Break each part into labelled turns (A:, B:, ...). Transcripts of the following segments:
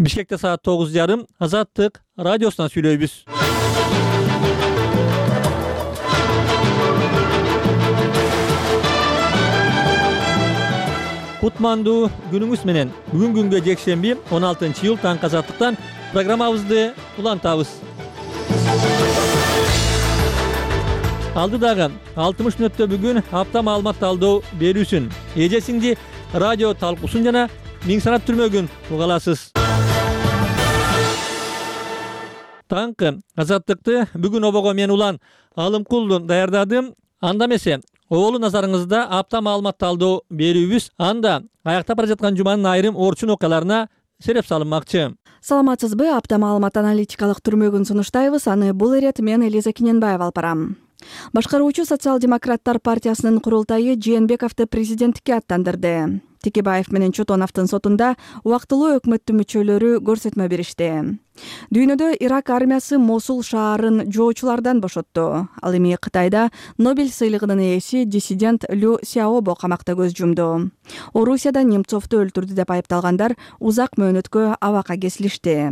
A: Бишкекте саат 9:30 Азаттык радиосунан сүйлөйбүз. Кутмандуу күнүңүз менен. Бүгүн күнгө жекшемби 16-июл таңкы Азаттыктан программабызды улантабыз. Алдыдагы 60 мүнөттө бүгүн апта маалымат талдоо берүүсүн, эжесиңди радио талкуусун жана миң санат түрмөгүн уга аласыз. Таңкы Азаттыкты бүгүн обого мен улан Алымкул даярдадым. Анда эмесе оболу назарыңызда апта маалымат талдоо берүүбүз. Анда аяктап бара жаткан жуманын айрым орчун окуяларына сереп салынмакчы.
B: Саламатсызбы? Апта маалымат аналитикалык түрмөгүн сунуштайбыз. Аны бул эрет мен Элиза Киненбаева алып барам. Башкаруучу социал-демократтар партиясынын курултайы Жээнбековду президенттикке аттандырды. Текебаев менен Чотоновдун сотунда убактылуу өкмөттүн мүчөлөрү көрсөтмө беришти. Дүйнөдө Ирак армиясы Мосул шаарын жоочулардан бошотту. Ал эми Кытайда Нобель сыйлыгынын ээси диссидент Лю Сяобо камакта көз жумду. Орусияда Немцовду өлтүрдү деп айыпталгандар узак мөөнөткө абакка кесилишти.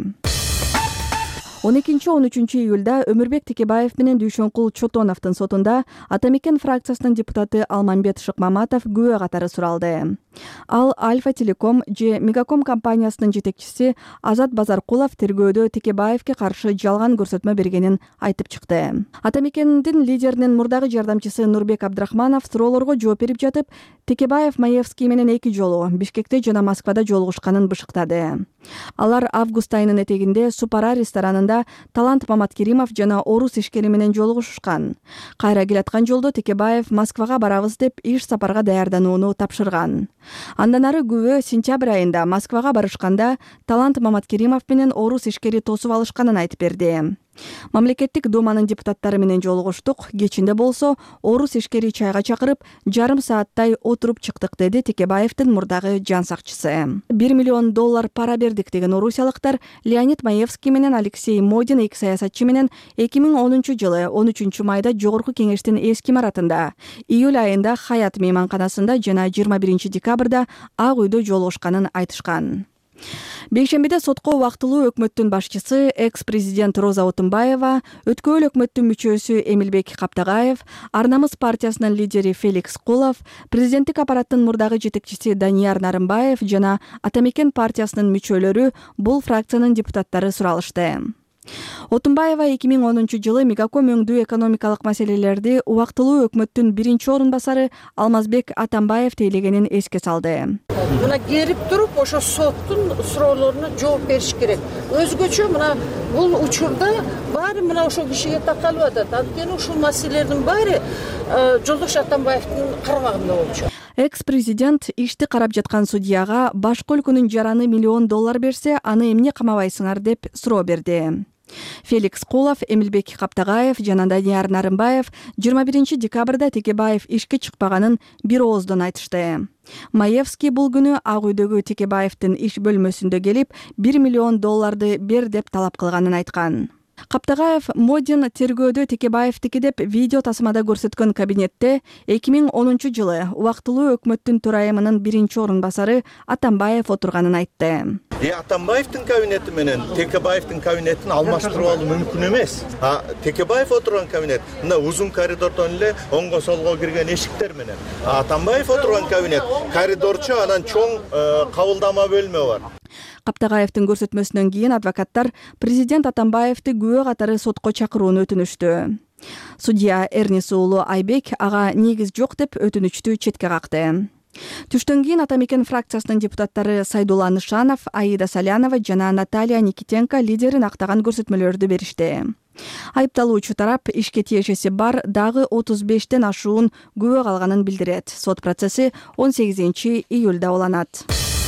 B: 12-13 июлда Өмүрбек Текебаев менен Дүйшөнкул Чотоновдун сотунда Атамекен фракциясынын депутаты Алмамбет Шыкмаматов күбө катары суралды. Ал Альфа Телеком же Мегаком компаниясынын жетекчиси Азат Базаркулов тергөөдө Текебаевке каршы жалган көрсөтмө бергенин айтып чыкты. Атамекендин лидеринин мурдагы жардамчысы Нурбек Абдрахманов суроолорго жооп берип жатып, Текебаев Маевский менен 2 жолу Бишкекте жана Москвада жолугушканын бышыктады. Алар август айынын этегинде Супара ресторанында Талант Маматкеримов жана орус ишкери менен жолугушушкан. Кайра келаткан жолдо Текебаев Москвага барабыз деп иш сапарга даярданууну тапшырган. Андан ары күбө сентябрь айында Москвага барышканда Талант Маматкеримов менен орус ишкери тосуп алышканын айтып берди. Мамлекеттик думанын депутаттары менен жолугуштук. Кечинде болсо орус ишкери чайга чакырып, жарым сааттай отуруп чыктык, деди Текебаевдин мурдагы жан сакчысы. $1 миллион пара бердик деген орусиялыктар Леонид Маевский менен Алексей Модин эки саясатчы менен 2010 13 майда Жогорку кеңештин эски имаратында, июль айында Хаят мейманканасында жана 21 декабрда Ак үйдө жолугушканын айтышкан. Бейшембиде сотко убактылуу өкмөттүн башчысы экс-президент Роза Отунбаева, өткөл өкмөттүн мүчөсү Эмилбек Каптагаев, Ар намыс партиясынын лидери Феликс Кулов, президенттик аппараттын мурдагы жетекчиси Данияр Нарымбаев жана Атамекен партиясынын мүчөлөрү бул фракциянын депутаттары суралышты. Отунбаева 2010 Мегаком өңдүү экономикалык маселелерди убактылуу өкмөттүн биринчи орун басары Алмазбек Атамбаев тейлегенин эске салды.
C: Мына келип туруп ошо соттун суроолоруна жооп бериш керек. Өзгөчө мына бул учурда баары мына ошол кишиге такалып атат. Анткени ушул маселелердин баары Жолдош Атамбаевдин кармагында болчу.
B: Экс-президент ишти карап жаткан судьяга башка өлкөнүн жараны $1 миллион берсе, аны эмне камабайсыңар деп суроо берди. Феликс Кулов, Эмилбек Каптагаев жана Данияр Нарымбаев 21 декабрда Текебаев ишке чыкпаганын бир ооздон айтышты. Маевский бул күнү Ак үйдөгү Текебаевдин иш бөлмөсүндө келип $1 миллион бер деп талап кылганын айткан. Каптагаев Модин тергөөдө Текебаевдики деп видео тасмада көрсөткөн кабинетте 2010 убактылуу өкмөттүн төрайымынын биринчи орун басары Атамбаев отурганын айтты.
D: Атамбаевдин кабинети менен Текебаевдин кабинетин алмаштырып алуу мүмкүн эмес. Текебаев отурган кабинет мына узун коридордон эле оңго солго кирген эшиктер менен. Атамбаев отурган кабинет коридорчу, анан чоң кабылдама бөлмө бар.
B: Каптагаевдин көрсөтмөсүнөн кийин адвокаттар президент Атамбаевди күбө катары сотко чакырууну өтүнүштү. Судья Эрнис уулу Айбек ага негиз жок деп өтүнүчтү четке какты. Түштөн кийин Атамекен фракциясынын депутаттары Сайдулла Нышанов, Аида Салянова жана Наталья Никитенко лидерин актаган көрсөтмөлөрдү беришти. Айыпталуучу тарап ишке тиешеси бар дагы 35тен ашуун күбө калганын билдирет. Сот процесси 18 июлда уланат.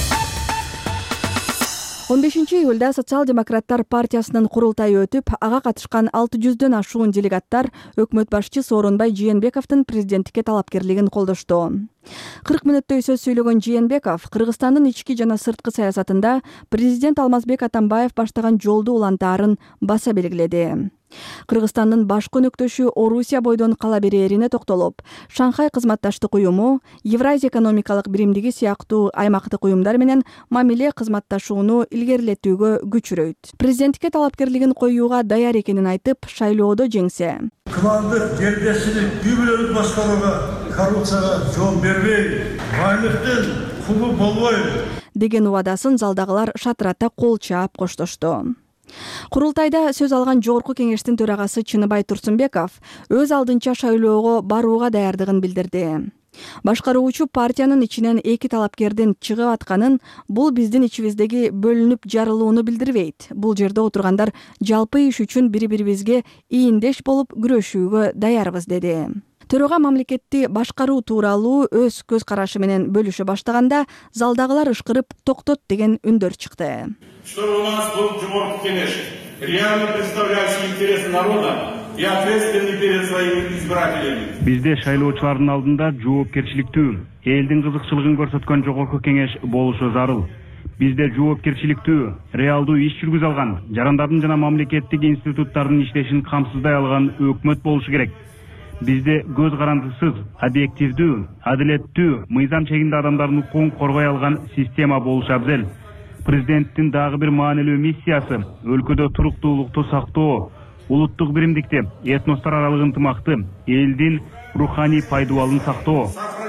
B: 15 июлда Социал-демократтар партиясынын курултайы өтүп, ага катышкан 600дөн ашуун делегаттар өкмөт башчысы Сооронбай Жээнбековдун президенттикке талапкерлигин колдошту. 40 мүнөттөй сөз сүйлөгөн Жээнбеков Кыргызстандын ички жана сырткы саясатында президент Алмазбек Атамбаев баштаган жолду улантаарын баса белгиледи. Кыргызстандын башкы өнөктөшү Орусия бойдон кала берээрине токтолуп, Шанхай кызматташтык уюму, Евразия экономикалык биримдиги сыяктуу аймактык уюмдар менен мамиле кызматташууну илгерилетүүгө күчүрөйт. Президенттикке талапкерлигин коюуга даяр экенин айтып, шайлоодо жеңсе.
E: Кымалдык дербестик үй бүлөлүк башкарууга, коррупцияга жол бербей, байлыктын кулу болбой
B: деген убадасын залдагылар шатырата кол чаап коштошту. Курултайда сөз алган Жогорку кеңештин төрагасы Чыныбай Турсунбеков өз алдынча шайлоого барууга даярдыгын билдирди. Башкаруучу партиянын ичинен эки талапкердин чыгып атканын бул биздин ичибиздеги бөлүнүп жарылууну билдирбейт. Бул жерде отургандар жалпы иш үчүн бири-бирибизге ийиндеш болуп күрөшүүгө даярбыз деди. Төрага мамлекетти башкаруу тууралуу өз көз карашы менен бөлүшө баштаганда залдагылар ышкырып токтот деген үндөр чыкты.
F: Что у нас был Жогорку Кеңеш, реально представляющий интересы народа и ответственный перед своими избирателями.
G: Бизде шайлоочулардын алдында жоопкерчиликтүү, элдин кызыкчылыгын көрсөткөн Жогорку Кеңеш болушу зарыл. Бизде жоопкерчиликтүү, реалдуу иш жүргүзө алган, жарандардын жана мамлекеттик институттардын иштешин камсыздай алган өкмөт болушу керек. Бизде көз карандысыз, объективдүү, адилеттүү, мыйзам чегинде адамдардын укугун коргой алган система болушу абзел. Президенттин дагы бир маанилүү миссиясы өлкөдө туруктуулукту сактоо, улуттук биримдикти, этностор аралык ынтымакты, элдин руханий пайдубалын сактоо.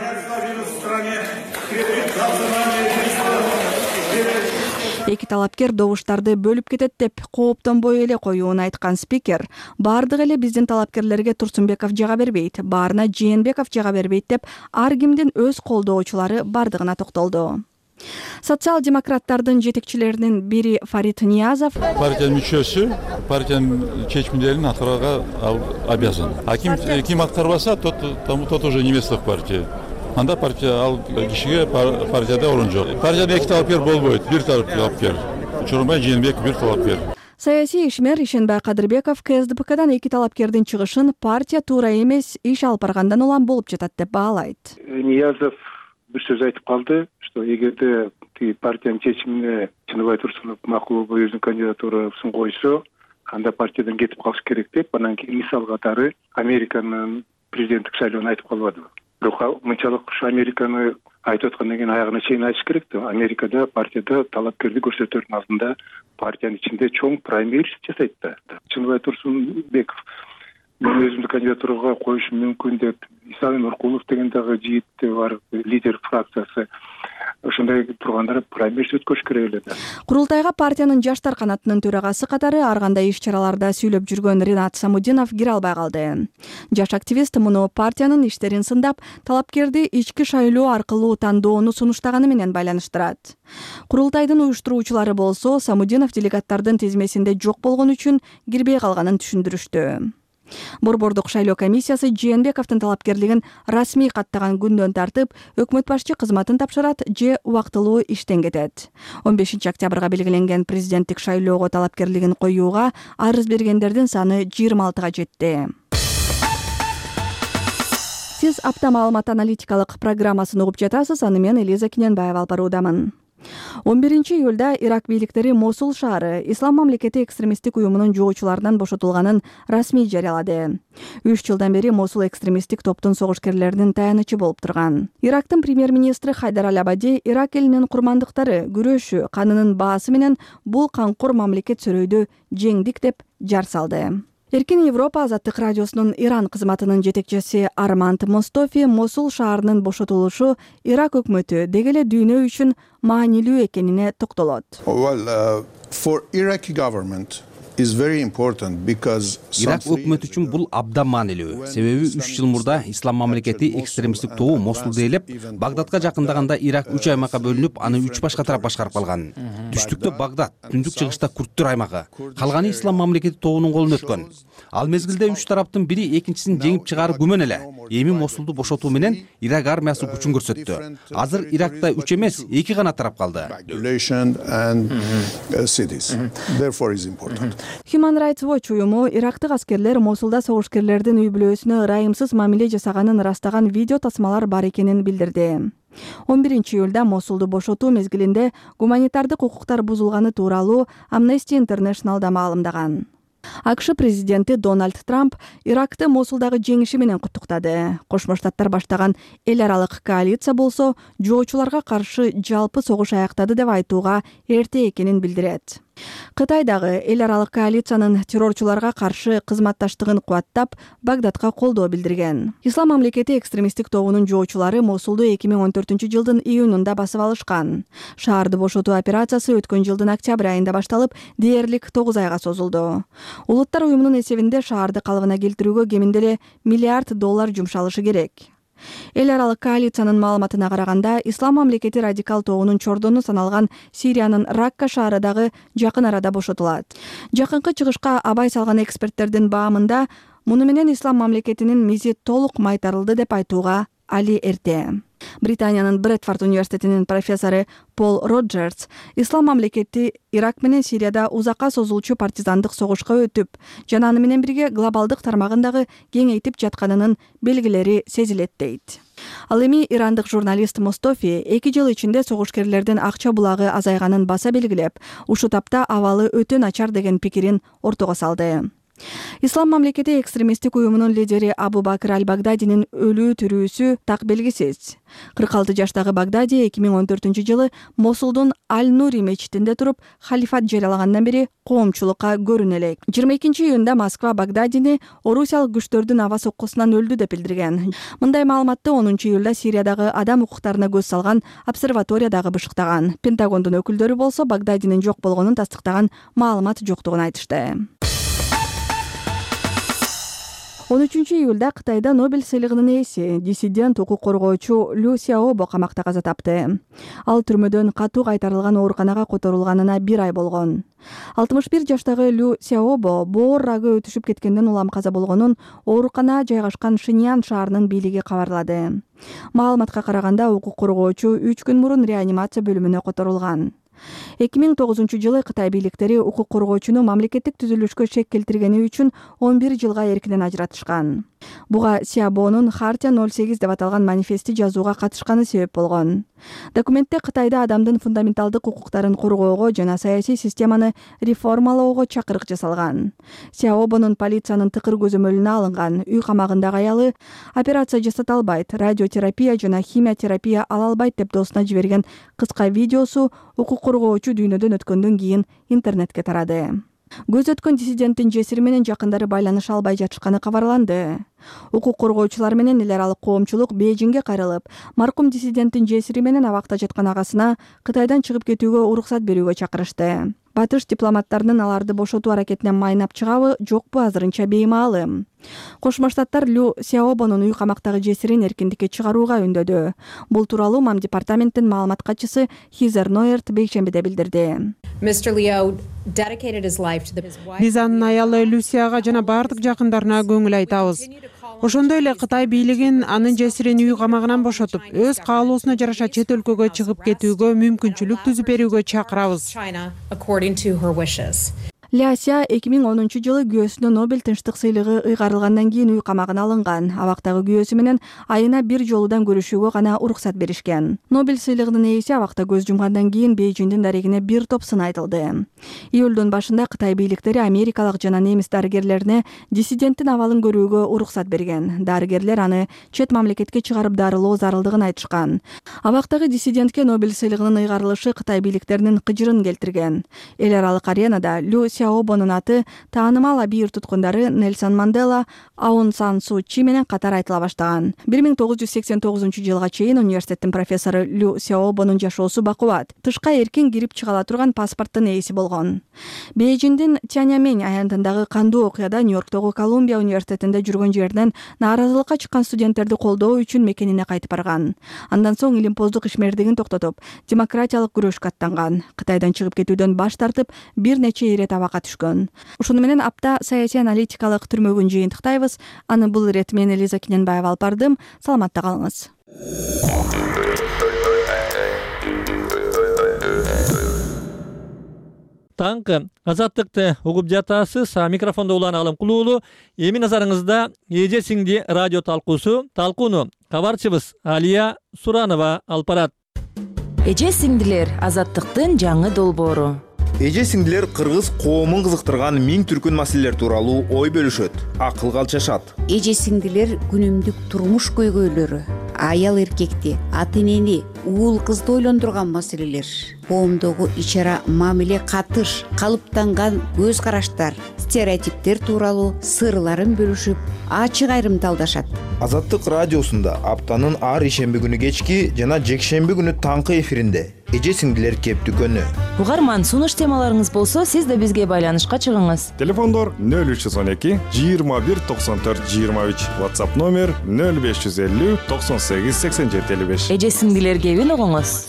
B: Эки талапкер добуштарды бөлүп кетет деп кооптонбой эле коюун айткан спикер, бардык эле биздин талапкерлерге Турсунбеков жага бербейт, баарына Жээнбеков жага бербейт деп ар кимдин өз колдоочулары бардыгына токтолду. Социал-демократтардын жетекчилеринин бири Фарид Ниязов
H: партиянын мүчөсү партиянын чечимдерин аткарууга обязан. А ким аткарбаса, тот уже не место в партии. Анда партия ал кишиге партияда орун жок. Партияда эки талапкер болбойт, бир талапкер. Чорунбай Жээнбеков бир талапкер.
B: Саясий ишмер Ишенбай Кадырбеков КСДПКдан эки талапкердин чыгышын партия туура эмес иш алып баргандан улам болуп жатат деп баалайт.
I: Ниязов bir söz aytıp kaldı. İşte эгерде партиянын чечимине Чыныбай Турсунов макул болуп өзүнүн кандидатурасын койсо, анда партиядан кетип калыш керек деп, анан кийин мисал катары Американын президенттик шайлоонун айтып калбады. Бирок мынчалык ушу Американы айтып аткандан кийин аягына чейин айтыш керек да. Америкада партияда талапкерди көрсөтөрдүн алдында партиянын ичинде чоң праймерис жасайт да. Чыныбай Турсунбеков мен өзүмдү кандидатурага коюшум мүмкүн деп, Исаев Нуркулов деген дагы жигит бар, лидер фракциясы. Ошондой тургандар праймерис өткөрүш керек эле да.
B: Курултайга партиянын жаштар канатынын төрагасы катары ар кандай иш-чараларда сүйлөп жүргөн Ринат Самудинов кире албай калды. Жаш активист муну партиянын иштерин сындап, талапкерди ички шайлоо аркылуу тандоону сунуштаганы менен байланыштырат. Курултайдын уюштуруучулары болсо, Самудинов делегаттардын тизмесинде жок болгон үчүн кирбей калганын түшүндүрүштү. Борбордук шайлоо комиссиясы Жээнбековдун талапкерлигин расмий каттаган күндөн тартып, өкмөт башчы кызматын тапшырат же убактылуу иштен кетет. 15 октябрга белгиленген президенттик шайлоого талапкерлигин коюуга арыз бергендердин саны 26га жетти. Сиз апта маалымат аналитикалык программасын угуп жатасыз, аны мен Элиза Кененбаева алып баруудамын. 11 июлда Ирак бийликтери Мосул шаары Ислам мамлекети экстремисттик уюмунун жоочуларынан бошотулганын расмий жарыялады. 3 жылдан бери Мосул экстремисттик топтун согушкерлеринин таянычы болуп турган. Ирактын премьер-министри Хайдар Аль-Абади Ирак элинин курмандыктары күрөшү канынын баасы менен бул канкор мамлекет сөрөйдү жеңдик деп жар салды. Эркин Европа азаттык радиосунун Иран кызматынын жетекчиси Арманд Мостофи Мосул шаарынын бошотулушу Ирак өкмөтү деги эле дүйнө үчүн маанилүү экенине токтолот.
J: For Iraqi government is very important because
K: Ирак өкмөтү үчүн бул абдан маанилүү. Себеби 3 жыл мурда Ислам мамлекети экстремисттик тобу Мосулду ээлеп, Багдадка жакындаганда Ирак 3 аймакка бөлүнүп, аны 3 башка тарап башкарып калган. Түштүктө Багдад, түндүк чыгышта Курдтар аймагы, калганы Ислам мамлекети тобунун колуна өткөн. Ал мезгилде 3 тараптын бири экинчисин жеңип чыгаары күмөн эле. Эми Мосулду бошотуу менен Ирак армиясы күчүн көрсөттү. Азыр Иракта 3 эмес, 2 гана тарап калды.
J: Therefore is important.
B: Human Rights Watch уюму Ирактык аскерлер Мосулда согушкерлердин үй бүлөсүнө ырайымсыз мамиле жасаганын ырастаган видео тасмалар бар экенин билдирди. 11-июлда Мосулду бошотуу мезгилинде гуманитардык укуктар бузулганы тууралуу Amnesty International да маалымдаган. АКШ президенти Дональд Трамп Иракты Мосулдагы жеңиши менен куттуктады. Кошмо Штаттар баштаган эл аралык коалиция болсо, жоочуларга каршы жалпы согуш аяктады деп айтууга эрте экенин билдирет. Кытайдагы эл аралык коалициянын террорчуларга каршы кызматташтыгын кубаттап, Багдадка колдоо билдирген. Ислам мамлекети экстремисттик тобунун жоочулары Мосулду 2014-жылдын июнунда басып алышкан. Шаарды бошотуу операциясы өткөн жылдын октябрь айында башталып, дээрлик 9 айга созулду. Улуттар уюмунун эсебинде шаарды калыбына келтирүүгө кеминде эле $1 миллиард жумшалышы керек. Эл аралык коалициянын маалыматына караганда, Ислам мамлекети радикал тобунун чордону саналган Сириянын Ракка шаары дагы жакын арада бошотулат. Жакынкы чыгышка абай салган эксперттердин баамында, муну менен Ислам мамлекетинин мизи толук майтарылды деп айтууга али эрте. Британиянын Брэдфорд университетинин профессору Пол Роджерс Ислам мамлекети Ирак менен Сирияда узакка созулчу партизандык согушка өтүп, жана аны менен бирге глобалдык тармагындагы кеңейтип жатканынын белгилери сезилет дейт. Ал эми ирандык журналист Мостофи 2 жыл ичинде согушкерлердин акча булагы азайганын баса белгилеп, ушул тапта абалы өтө начар деген пикирин ортого салды. Ислам мамлекети экстремисттик уюмунун лидери Абу Бакр аль-Багдадинин өлүү тирүүсү так белгисиз. 46 жаштагы Багдади 2014-жылы Мосулдун Аль-Нури мечитинде туруп халифат жарыялагандан бери коомчулукка көрүнө элек. 22-июнда Москва Багдадини орусиялык күчтөрдүн аба соккусунан өлдү деп билдирген. Мындай маалыматты 10-июлда Сириядагы адам укуктарына көз салган обсерваториядагы бышыктаган. Пентагондун өкүлдөрү болсо Багдадинин жок болгонун тастыктаган маалымат жоктугун айтышты. 13-июлда Кытайда Нобель сыйлыгынын ээси, диссидент укук коргоочу Лю Сяобо камакта каза тапты. Ал түрмөдөн катуу кайтарылган ооруканага которулганына 1 ай болгон. 61 жаштагы Лю Сяобо боор рагы өтүшүп кеткенден улам каза болгонун оорукана жайгашкан Шиньян шаарынын бийлиги кабарлады. Маалыматка караганда укук коргоочу 3 күн мурун реанимация бөлүмүнө которулган. 2009-жылы Кытай бийликтери укук коргоочуну мамлекеттик түзүлүшкө шек келтиргени үчүн 11 жылга эркинен ажыратышкан. Буга Сиабонун Хартия 08 деп аталган манифести жазууга катышканы себеп болгон. Документте Кытайда адамдын фундаменталдык укуктарын коргоого жана саясий системаны реформалоого чакырык жасалган. Сиабонун полициянын тыкыр көзөмөлүнө алынган, үй камагындагы аялы операция жасата албайт, радиотерапия жана химиотерапия ала албайт деп досуна жиберген кыска видеосу укук коргоочу дүйнөдөн өткөндөн кийин интернетке тарады. Көз өткөн диссиденттин жесири менен жакындары байланыша албай жатышканы кабарланды. Укук коргоочулар менен эл аралык коомчулук Бейжиңге кайрылып, маркум диссиденттин жесири менен абакта жаткан агасына Кытайдан чыгып кетүүгө уруксат берүүгө чакырышты. Батыш дипломаттарынын аларды бошотуу аракетинен майнап чыгабы, жокпу азырынча беймаалым. Кошмо Штаттар Лю Сяобонун үй камактагы жесирин эркиндикке чыгарууга үндөдү. Бул тууралуу Мам департаменттин маалымат катчысы Хизер Нойерт бейшембиде билдирди.
L: Биз анын аялы Люсияга жана бардык жакындарына көңүл айтабыз. Ошондой эле Кытай бийлигин анын жесирин үй камагынан бошотуп, өз каалоосуна жараша чет өлкөгө чыгып кетүүгө мүмкүнчүлүк түзүп берүүгө чакырабыз.
B: Ляся 2010-жылы күйөөсүнө Нобель тынчтык сыйлыгы ыйгарылгандан кийин үй камагына алынган. Абактагы күйөөсү менен айына 1 жолудан көрүшүүгө гана уруксат беришкен. Нобель сыйлыгынын ээси абакта көз жумгандан кийин Бейжиңдин дарегине 1 топ сын айтылды. Июлдун башында Кытай бийликтери америкалык жана немис дарыгерлерине диссиденттин абалын көрүүгө уруксат берген. Дарыгерлер аны чет мамлекетке чыгарып дарылоо зарылдыгын айтышкан. Абактагы диссидентке Нобель сыйлыгынын ыйгарылышы Кытай бийликтеринин кыжырын келтирген. Эл аралык аренада Лю Сяобонун аты таанымал абийир туткундары Нельсон Мандела, Аун Сан Су Чи менен катар айтыла баштаган. 1989-жылга чейин университеттин профессору Лю Сяобонун жашоосу бакубат. Тышка эркин кирип чыгала турган паспорттун ээси болгон. Бейжиңдин Тяньаньмэнь аянтындагы кандуу окуяда Нью-Йорктогу Колумбия университетинде жүргөн жеринен нааразылыкка чыккан студенттерди колдоо үчүн мекенине кайтып барган. Андан соң илимпоздук ишмердигин токтотуп, демократиялык күрөшкө аттанган. Кытайдан чыгып кетүүдөн баш тартып, бир нече ирет абакка түшкөн. Ошону менен апта саясий аналитикалык түрмөгүн жыйынтыктайбыз. Аны бул ирет мен Элиза Кененбаева алып бардым. Саламатта калыңыз.
A: Таңкы азаттыкты угуп жатасыз. Микрофонда улан Алым Кулуулу. Эми назарыңызда эже сиңди радио талкуусу. Талкууну кабарчыбыз Алия Суранова алып барат.
M: Эже сиңдилер азаттыктын жаңы долбоору.
N: Эже сиңдилер кыргыз коомун кызыктырган миң түркүн маселелер тууралуу ой бөлүшөт, акылга алчашат.
O: Эже сиңдилер күнүмдүк турмуш көйгөйлөрү, аял эркекти, ата энени, уул кызды ойлондурган маселелер, коомдогу ичара мамиле катыш, калыптанган көз караштар, стереотиптер тууралуу сырларын бөлүшүп, ачык айрымталдашат.
N: Азаттык радиосунда аптанын ар ишемби күнү кечки жана жекшемби күнү таңкы эфиринде эже сиңдилер кептүкөнү.
M: Угарман, сунуш темаларыңыз болсо, сиз да бизге байланышка чыгыңыз.
P: Телефондор 0312 21 94 23, WhatsApp номер 0550 98 87 55.
M: Эже сиңдилер кебин угуңуз.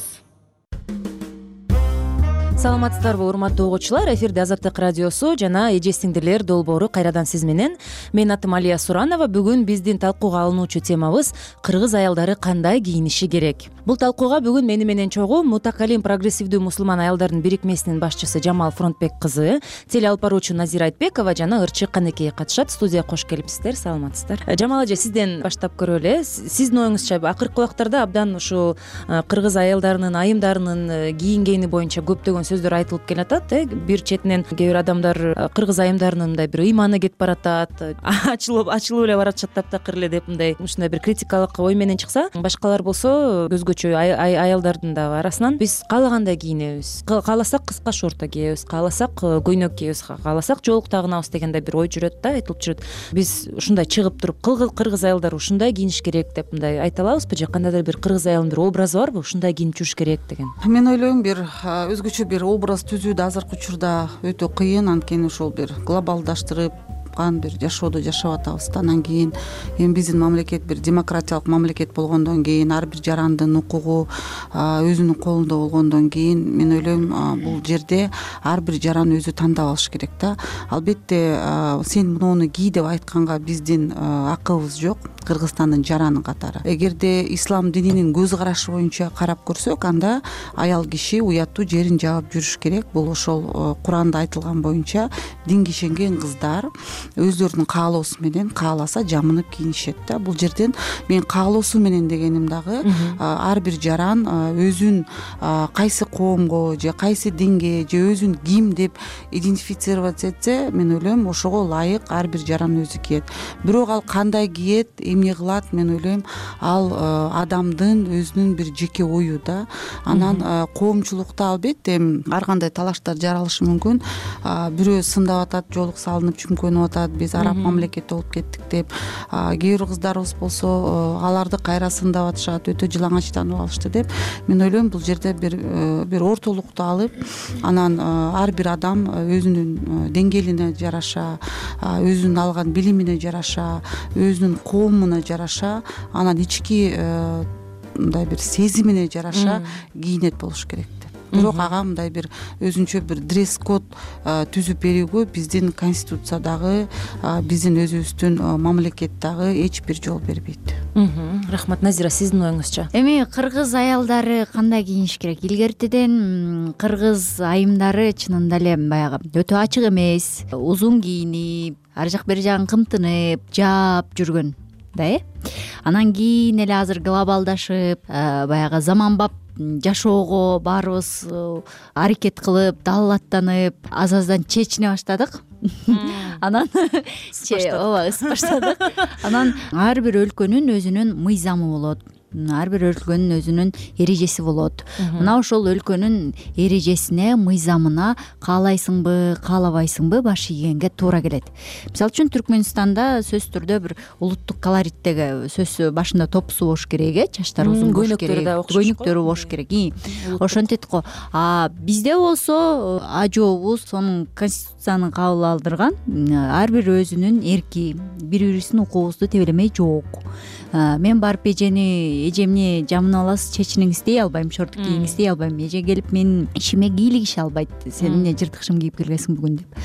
M: Саламатсыздарбы, урматтуу угуучулар? Эфирде Азаттык радиосу жана эже сиңдилер долбоору кайрадан сиз менен. Мен атым Алия Суранова. Бүгүн биздин талкууга алынуучу темабыз кыргыз аялдары кандай кийиниши керек. Бул талкууга бүгүн мени менен чогуу Мутакалим прогрессивдүү мусулман аялдардын бирикмесинин башчысы Жамал Фронтбек кызы, теле алып баруучу Назира Айтбекова жана Ырчы Канекей катышат. Студияга кош келипсиздер. Саламатсыздар. Жамал эже, сизден баштап көрөлү. Сиздин оюңузча акыркы убактарда абдан ушу кыргыз аялдарынын айымдарынын кийингени боюнча көптөгөн сөздөр айтылып келатат. Бир четинен кээ бир адамдар кыргыз айымдарынын мындай бир ыйманы кетип баратат, ачылып эле баратышат таптакыр эле деп мындай ушундай бир критикалык ой менен чыкса, башкалар болсо өзгөчө аялдардын дагы арасынан биз каалагандай кийинебиз. Кааласак кыска шорто кийебиз, кааласак көйнөк кийебиз, кааласак жоолук тагынабыз дегендей бир ой жүрөт да, айтылып жүрөт. Биз ушундай чыгып туруп кыргыз аялдары ушундай кийиниш керек деп мындай айта алабызбы, же кандайдыр бир кыргыз аялдын бир образы барбы, ушундай кийинип жүрүш керек деген?
Q: Мен ойлойм, бир өзгөчө бир образ түзүү да азыркы учурда өтө кыйын. Анткени ошол бир глобалдаштырып бир жашоодо жашап атабыз да. Анан кийин эми биздин мамлекет бир демократиялык мамлекет болгондон кийин, ар бир жарандын укугу өзүнүн колунда болгондон кийин, мен ойлойм бул жерде ар бир жаран өзү тандап алыш керек да. Албетте сен муну кий деп айтканга биздин акыбыз жок, Кыргызстандын жараны катары. Эгерде ислам дининин көз карашы боюнча карап көрсөк, анда аял киши уяттуу жерин жаап жүрүш керек. Бул ошол Куранда айтылган боюнча динге ишенген кыздар өздөрүнүн каалоосу менен кааласа жамынып кийинишет да. Бул жерден мен каалоосу менен дегеним дагы ар бир жаран өзүн кайсы коомго же кайсы динге же өзүн ким деп идентифицировать этсе, мен ойлойм ошого ылайык ар бир жаран өзү кийет. Бирок ал кандай кийет, эмне кылат, мен ойлойм ал адамдын өзүнүн бир жеке ою да. Анан коомчулукта албетте ар кандай талаштар жаралышы мүмкүн. Бирөө сындап атат, жоолук салынып чүмкөнүп атат, биз араб мамлекети болуп кеттик деп. Кээ бир кыздарыбыз болсо аларды кайра сындап атышат, өтө жылаңачтанып алышты деп. Мен ойлойм бул жерде бир ортолукту алып, анан ар бир адам өзүнүн деңгээлине жараша, өзүнүн алган билимине жараша, өзүнүн коомуна жараша, анан ички мындай бир сезимине жараша кийинет болуш керек. Бирок ага мындай бир өзүнчө бир дресс-код түзүп берүүгө биздин конституциядагы, биздин өзүбүздүн мамлекеттагы эч бир жол бербейт.
M: Рахмат. Назира, сиздин оюңузча?
R: Эми кыргыз аялдары кандай кийиниш керек? Илгертиден кыргыз айымдары чынында эле баягы өтө ачык эмес, узун кийинип, ар жак бери жагын кымтынып, жаап жүргөн да. Анан кийин эле азыр глобалдашып, баягы заманбап жашоого баарыбыз аракет кылып, далалаттанып, аз-аздан чечине баштадык. Анан ысып баштадык. Анан ар бир өлкөнүн өзүнүн мыйзамы болот. Ар бир өлкөнүн өзүнүн эрежеси болот. Мына ошол өлкөнүн эрежесине, мыйзамына каалайсыңбы, каалабайсыңбы баш ийгенге туура келет. Мисалы үчүн Түркмөнстанда сөзсүз түрдө бир улуттук колориттеги сөз башында топусу болуш керек, чачтары узун болуш керек, көйнөктөрү болуш керек. Ошентет го. Бизде болсо ажообуз сонун конституцияны кабыл алдырган, ар бир өзүнүн эрки, бири-бирибиздин укугубузду тебелемей жок. Мен барып эжемни жамына аласыз, чечиниңиз дей албайм, шорт кийиңиз дей албайм. Эже келип менин ишиме кийлигише албайт. Сен эмне жыртыкшым кийип келгенсиң бүгүн деп.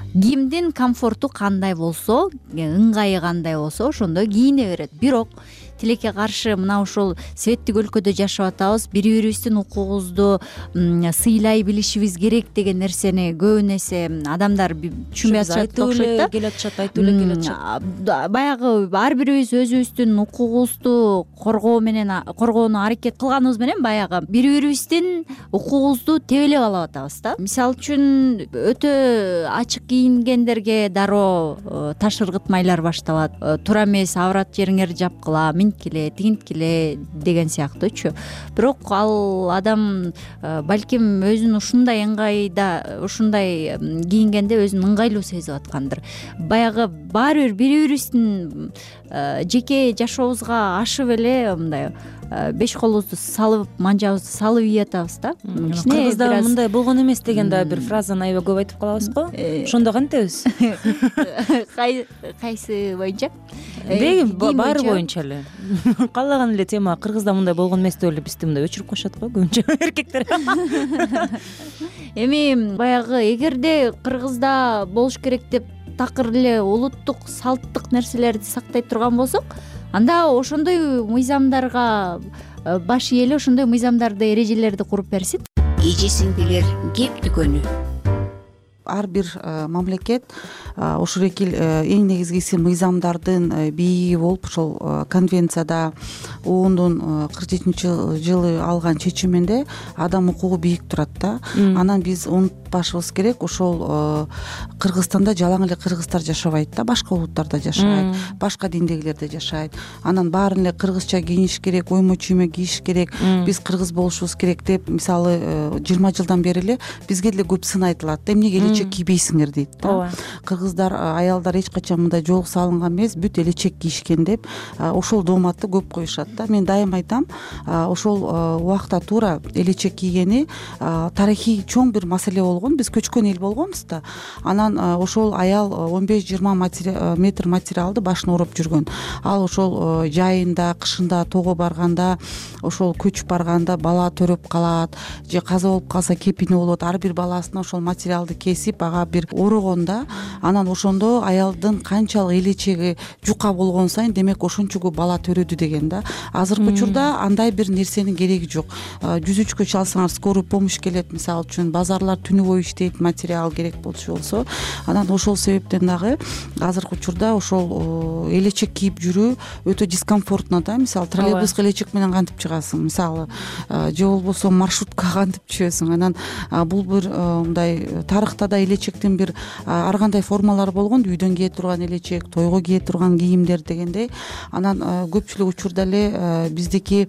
R: Кимдин комфорту кандай болсо, ыңгайы кандай болсо, ошондой кийине берет. Бирок тилекке каршы мына ушул светтик өлкөдө жашап атабыз, бири бирибиздин укугубузду сыйлай билишибиз керек деген нерсени көбүн эсе адамдар түшүнбөй атышат окшойт да.
M: Айтуу эле келатышат.
R: Баягы ар бирибиз өзүбүздүн укугубузду коргоону аракет кылганыбыз менен баягы бири бирибиздин укугубузду тебелеп алып атабыз да. Мисалы үчүн өтө ачык кийингендерге дароо таш ыргытмайлар башталат. Туура эмес, аврат жериңерди жапкыла, минткиле, тигинткиле деген сыяктуучу. Бирок ал адам балким өзүн ушундай ыңгайда, ушундай кийингенде өзүн ыңгайлуу сезип аткандыр. Баягы баары бир бири бирибиздин жеке жашообузга ашып эле мындай беш колубузду салып, манжабызды салып ийип атабыз да.
M: Кыргызда мындай болгон эмес деген да бир фразаны аябай көп айтып калабыз го. Ошондо кантебиз?
R: Кайсы боюнча?
M: Баары боюнча эле. Каалаган эле тема Кыргызда мындай болгон эмес деп эле бизди мындай өчүрүп коюшат го көбүнчө эркектер.
R: Эми баягы эгерде Кыргызда болуш керек деп такыр эле улуттук салттык нерселерди сактай турган болсок, анда ошондой мыйзамдарга баш ийели, ошондой мыйзамдарды, эрежелерди куруп берсин.
O: Эже-сиңдилер кеп түгөнү.
Q: Ар бир мамлекет ушул эки эң негизгиси мыйзамдардын бийиги болуп, ошол конвенцияда ООНдун 47-жылы алган чечиминде адам укугу бийик турат да. Анан биз унутпашыбыз керек, ошол Кыргызстанда жалаң эле кыргыздар жашабайт да, башка улуттарда жашайт, башка диндегилер да жашайт. Анан баарын эле кыргызча кийиниш керек, оймо чүймө кийиш керек, биз кыргыз болушубуз керек деп, мисалы 20 жылдан бери эле бизге деле көп сын айтылат. Эмнеге элечек кийбейсиңер дейт да. Кыргыздар, аялдар эч качан мындай жоолук салынган эмес, бүт элечек кийишкен деп ошол дооматты көп коюшат да. Мен дайым айтам, ошол убакта туура элечек кийгени тарыхый чоң бир маселе болгон. Биз көчкөн эл болгонбуз да. Анан ошол аял 15-20 метр материалды башына ороп жүргөн. Ал ошол жайында, кышында тоого барганда, ошол көчүп барганда бала төрөп калат же каза болуп калса кепини болот. Ар бир баласына ошол материалды кесип ага бир орогон да. Анан ошондо аялдын канчалык элечеги жука болгон сайын демек ошончо көп бала төрөдү деген да. Азыркы учурда андай бир нерсенин кереги жок. 103кө чалсаңар скорый помощь келет, мисалы үчүн базарлар түнү бою иштейт, материал керек болсо. Анан ошол себептен дагы азыркы учурда ошол элечек кийип жүрүү өтө дискомфортно да. Мисалы троллейбуска элечек менен кантип чыгасың, мисалы же болбосо маршруткага кантип түшөсүң. Анан бул бир мындай тарыхта да элечектин бир ар кандай формалары болгон, үйдөн кие турган элечек, тойго кие турган кийимдер дегендей. Анан көпчүлүк учурда эле биздики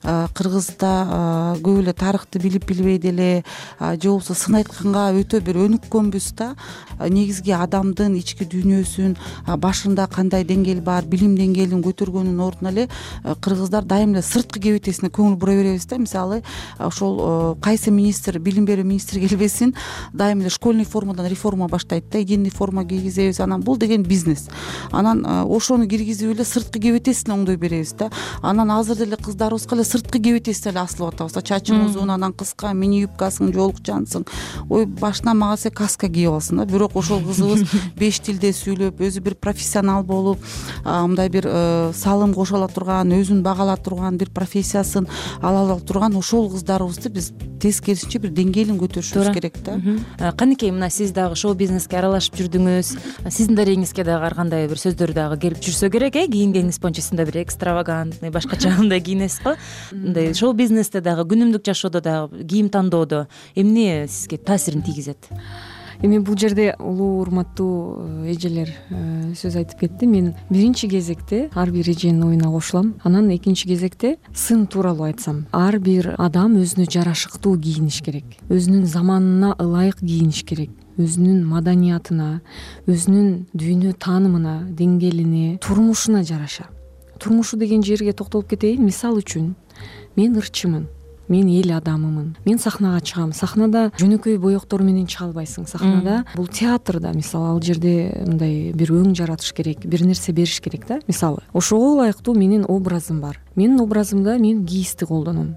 Q: Кыргызда көп эле тарыхты билип билбей деле же болбосо сын айтканга өтө бир өнүккөнбүз да. Негизги адамдын ички дүйнөсүн, башында кандай деңгээл бар, билим деңгээлин көтөргөнүн ордуна эле кыргыздар дайым эле сырткы кебетесине көңүл бура беребиз да. Мисалы ошол кайсы министр, билим берүү министри келбесин, дайым эле школьный формадан реформа баштайт да, единый форма кийгизебиз. Анан бул деген бизнес. Анан ошону киргизип эле сырткы кебетесине оңдой беребиз да. Анан азыр деле кыздарыбызга эле сырткы кебетесине эле асылып атабыз да. Чачың узун, анан кыска, мини юбкасың, жоолукчансың. Ой, башына магасы каска кийип алсың да. Бирок ошол кызыбыз 5 тилде сүйлөп, өзү бир профессионал болуп, мындай бир салым кошо ала турган, өзүн багала турган бир профессиясын ала турган ошол кыздарыбызды биз тескерисинче бир деңгээлин көтөрүшүбүз керек да.
M: Канекей, мына сиз дагы шоу бизнеске аралашып жүрдүңүз. Сиздин дарегиңизге дагы ар кандай бир сөздөр дагы келип жүрсө керек, кийингениңиз боюнча сиз да бир экстравагантный, башкача мындай кийинесиз го. Мындай шоу бизнесте дагы, күнүмдүк жашоодо дагы, кийим тандоодо эмне сизге таасирин тийгизет?
S: Эми бул жерде улуу урматтуу эжелер сөз айтып кетти. Мен биринчи кезекте ар бир эженин оюна кошулам. Анан экинчи кезекте сын тууралуу айтсам, ар бир адам өзүнө жарашыктуу кийиниш керек, өзүнүн заманына ылайык кийиниш керек, өзүнүн маданиятына, өзүнүн дүйнө таанымына, деңгээлине, турмушуна жараша. Турмушу деген жерге токтолуп кетейин. Мисал үчүн, мен ырчымын, мен эл адамымын, мен сахнага чыгам. Сахнада жөнөкөй боектор менен чыга албайсың. Сахнада бул театрда, мисалы, ал жерде мындай бир өң жаратыш керек, бир нерсе бериш керек да. Мисалы, ошого ылайыктуу менин образым бар. Менин образымда мен кийизди колдоном.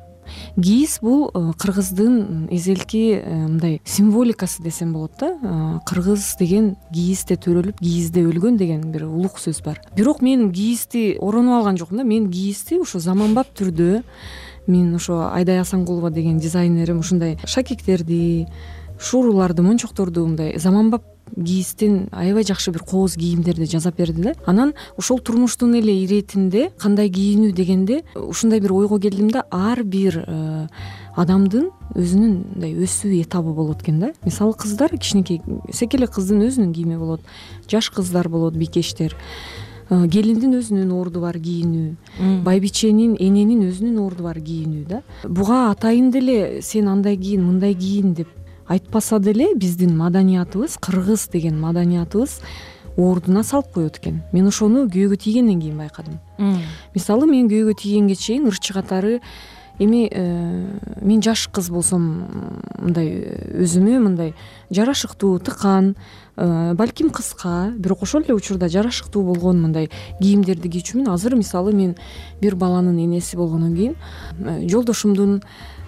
S: кийиз бул кыргыздын эзелки мындай символикасы десем болот да. Кыргыз деген кийизде төрөлүп кийизде өлгөн деген бир улук сөз бар. Бирок мен кийизди оронуп алган жокмун да. Мен кийизди ошо заманбап түрдө, мен ошо Айдай Асанкулова деген дизайнерим ушундай шакектерди, шууруларды, мончокторду мындай заманбап кийизден аябай жакшы бир кооз кийимдерди жасап берди да. Анан ошол турмуштун эле иретинде кандай кийинүү дегенде ушундай бир ойго келдим да, ар бир адамдын өзүнүн мындай өсүү этабы болот экен да. Мисалы кыздар, кичинекей секелек кыздын өзүнүн кийими болот, жаш кыздар болот, бикештер. Келиндин өзүнүн орду бар кийинүү, байбиченин, эненин өзүнүн орду бар кийинүү да. Буга атайын деле сен андай кийин, мындай кийин деп айтпаса деле биздин маданиятыбыз, кыргыз деген маданиятыбыз ордуна салып коет экен. Мен ошону күйөөгө тийгенден кийин байкадым. Мисалы мен күйөөгө тийгенге чейин ырчы катары эми мен жаш кыз болсом мындай өзүмө мындай жарашыктуу, тыкан, балким кыска, бирок ошол эле учурда жарашыктуу болгон мындай кийимдерди кийчүмүн. Азыр мисалы мен бир баланын энеси болгондон кийин жолдошумдун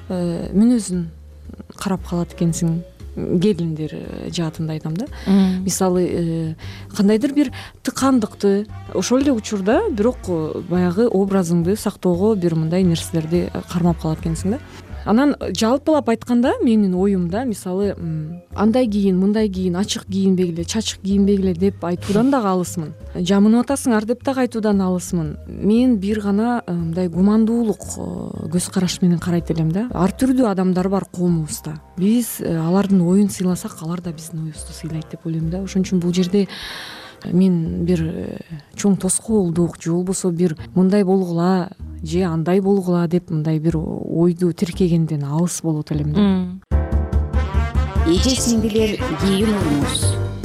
S: мүнөзүн карап калат экенсиң, келиндер жаатында айтам да. Мисалы кандайдыр бир тыкандыкты ошол эле учурда бирок баягы образыңды сактоого бир мындай нерселерди кармап калат экенсиң да. Анан жалпылап айтканда менин оюмда мисалы андай кийин, мындай кийин, ачык кийинбегиле, чачык кийинбегиле деп айтуудан дагы алысмын. Жамынып атасыңар деп дагы айтуудан алысмын. Мен бир гана мындай гумандуулук көз караш менен карайт элем да. Ар түрдүү адамдар бар коомубузда. Биз алардын оюн сыйласак, алар да биздин оюбузду сыйлайт деп ойлойм да. Ошон үчүн бул жерде мен бир чоң тоскоолдук же болбосо бир мындай болгула же андай болгула деп мындай бир ойду тиркегенден алыс болот элем да.
O: Эже сиңдилер, кийим уюңуз.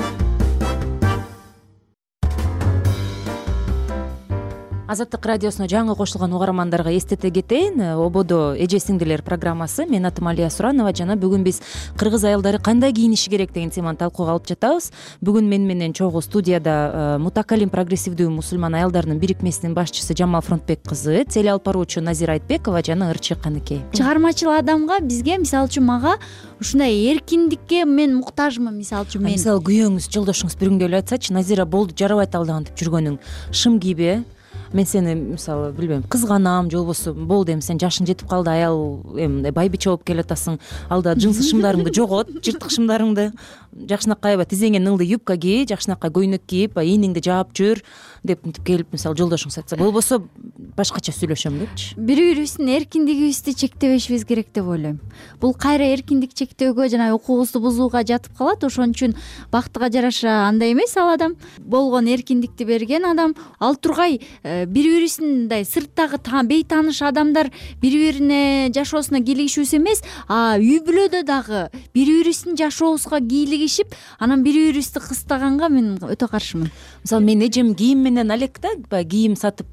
M: Азаттык радиосуна жаңы кошулган угармандарга эстете кетейин, ободо эже сиңдилер программасы. Мен атым Алия Суранова жана бүгүн биз кыргыз аялдары кандай кийиниши керек деген теманы талкууга алып жатабыз. Бүгүн мен менен чогуу студияда Мутакалим прогрессивдүү мусулман аялдарынын бирикмесинин башчысы Жамал Фронтбек кызы, теле алып баруучу Назира Айтбекова жана ырчы Каныкей.
R: Чыгармачыл адамга, бизге мисалы үчүн мага ушундай эркиндикке мен муктажмын. Мисалы үчүн мен
M: мисалы күйөөңүз, жолдошуңуз бир күнгө эле айтсачы, Назира болду, жарабайт ал даган деп жүргөнүң шым кийбе. Мен сени мисалы билбейм, кызганам, же болбосо болду эми сен жашың жетип калды, аял эми байбиче болуп келатасың, алда жынсы шымдарыңды жогот, жыртык шымдарыңды, жакшынакай аябай тизеңе ыңды юбка кий, жакшынакай көйнөк кийип, эниңди жаап жүр деп мынтип келип мисалы жолдошуңуз айтса, болбосо башкача сүйлөшөм депчи.
R: Бири-бирибиздин эркиндигибизди чектебешибиз керек деп ойлойм. Бул кайра эркиндик чектөөгө жана укугубузду бузууга жатып калат. Ошон үчүн бактыга жараша андай эмес ал адам, болгон эркиндикти берген адам. Ал тургай бири-бирибиздин мындай сырттагы бейтааныш адамдар бири-бирине жашоосуна кийлигишүүсү эмес, үй бүлөдө дагы бири-бирибиздин жашообузга кийлигишип, анан бири-бирибизди кыстаганга мен өтө каршымын.
M: Мисалы мен эжем кийим менен алек да, баягы кийим сатып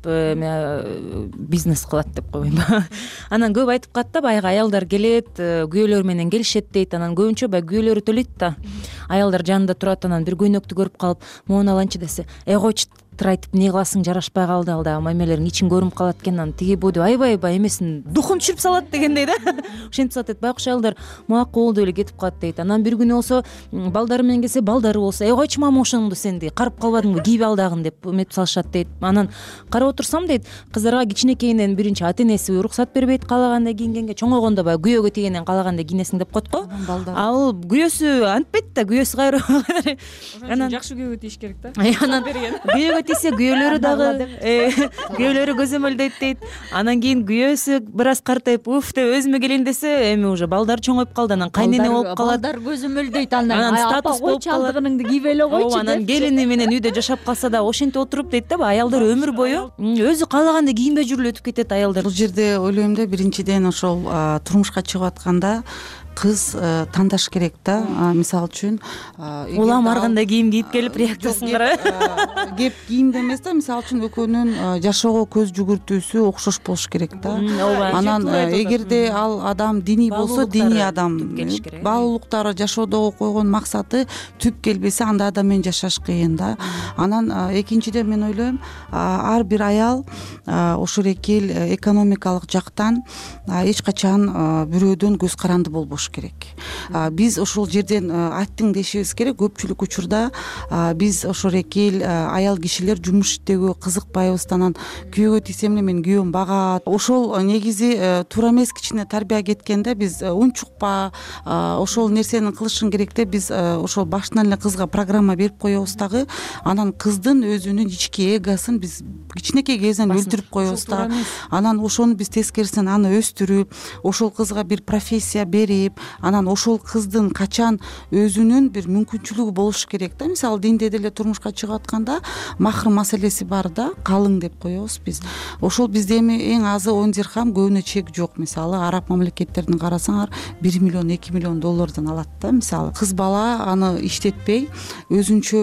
M: бизнес кылат деп койбоймбу. Анан көп айтып калат да, баягы аялдар келет, күйөөлөр менен келишет дейт. Анан көбүнчө баягы күйөөлөрү төлөйт да. Аялдар жанында турат, анан бир көйнөктү көрүп калып, могуну аланчы десе, койчу айтып эмне кыласың, жарашпай калды, ал дагы мамелериң ичин көрүнүп калат экен, анан тиги бу деп аябай эмесин духун түшүрүп салат дегендей да. Ошентип салат дейт. Байкуш аялдар макул деп эле кетип калат дейт. Анан бир күнү болсо балдары менен келсе, балдары болсо, койчу мама ошоңду сенди карып калбадыңбы, кийип ал дагы деп эметип салышат дейт. Анан карап отурсам дейт, кыздарга кичинекейинен биринчи ата энеси уруксат бербейт каалагандай кийингенге, чоңойгондо баягы күйөөгө тийгенден каалагандай кийинесиң деп коет го. Ал күйөөсү антпайт да, күйөөсү кайра.
S: Анан жакшы күйөөгө тийиш керек да.
M: Анан күйөөгө тийсе күйөөлөрү дагы күйөөлөрү көзөмөлдөйт дейт. Анан кийин күйөөсү бир аз картайып, уф деп өзүмө келейин десе, эми уже балдар чоңоюп калды, анан кайнене болуп калат.
R: Балдар көзөмөлдөйт, анан статус болуп чалдыгыныңды кийип эле койчу.
M: Анан келини менен үйдө жашап калса да ошентип отуруп дейт да, аялдар өмүр бою өзү каалагандай кийинбей жүрүп өтүп кетет аялдар.
Q: Бул жерде ойлойм да, биринчиден ошол турмушка чыгып атканда кыз тандаш керек да. Мисалы үчүн
M: улам ар кандай кийим кийип келип реакциясын карап
Q: кеп кийимде эмес да, мисалы үчүн экөөнүн жашоого көз жүгүртүүсү окшош болуш керек да. Анан эгерде ал адам диний болсо, диний адам, баалуулуктары жашоодогу койгон максаты түп келбесе, анда адам менен жашаш кыйын да. Анан экинчиден мен ойлойм, ар бир аял ошол эки экономикалык жактан эч качан бирөөдөн көз каранды болбош керек. Биз ошол жерден айттың дешибиз керек. Көпчүлүк учурда биз ошол эки аял кишилер жумуш иштөөгө кызыкпайбыз. Анан күйөөгө тийсем эле менин күйөөм багат. Ошол негизи туура эмес, кичине тарбия кеткенде биз унчукпа, ошол нерсени кылышың керек деп биз ошол башынан эле кызга программа берип коебуз дагы. Анан кыздын өзүнүн ички эгосын биз кичинекей кезинен өлтүрүп коебуз да. Анан ошону биз тескерисинен аны өстүрүп, ошол кызга бир профессия берип, анан ошол кыздын качан өзүнүн бир мүмкүнчүлүгү болуш керек да. Мисалы динде деле турмушка чыгып атканда махр маселеси бар да, калың деп коебуз биз. Ошол бизде эми эң азы 10 дирхам, көбүнө чек жок. Мисалы араб мамлекеттерин карасаңар 1 миллион, 2 миллион доллардан алат да. Мисалы кыз бала аны иштетпей өзүнчө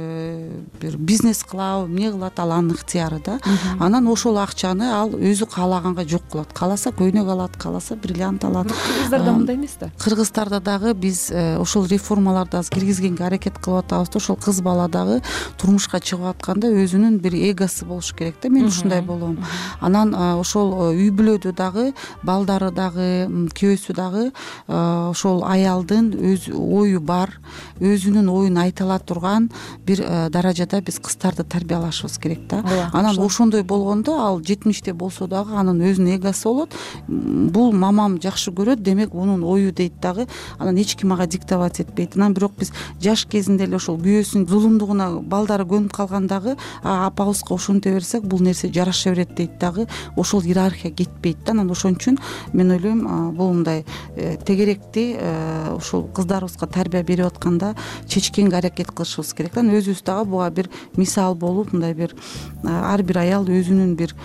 Q: бир бизнес кылабы, эмне кылат, ал анын ыктыяры да. Анан ошол акчаны ал өзү каалаганга жок кылат. Кааласа көйнөк алат, кааласа бриллиант алат.
S: Кыргыздарда мындай эмес да.
Q: Кыргыздарда дагы биз ошол реформаларды аз киргизгенге аракет кылып атабыз да. Ошол кыз бала дагы турмушка чыгып атканда өзүнүн бир эгосы болуш керек да. Мен ушундай болом. Анан ошол үй бүлөдө дагы балдары дагы, күйөөсү дагы ошол аялдын өз ою бар, өзүнүн оюн айта ала турган бир даражада биз кыздарды тарбиялашыбыз керек да. Анан ошондой болгондо ал 70те болсо дагы анын өзүнүн эгосы болот. Бул мамам жакшы көрөт, демек мунун ою дейт дагы. Анан эч ким ага диктовать этпейт. Анан бирок биз жаш кезинде эле ошол күйөөсүнүн зулумдугуна балдары көнүп калгандагы апабызга ошенте берсек, бул нерсе жараша берет дейт дагы. Ошол иерархия кетпейт да. Анан ошон үчүн мен ойлойм, бул мындай тегеректи ошол кыздарыбызга тарбия берип атканда чечкенге аракет кылышыбыз керек. Анан өзүбүз дагы буга бир мисал болуп, мындай бир ар бир аял өзүнүн бир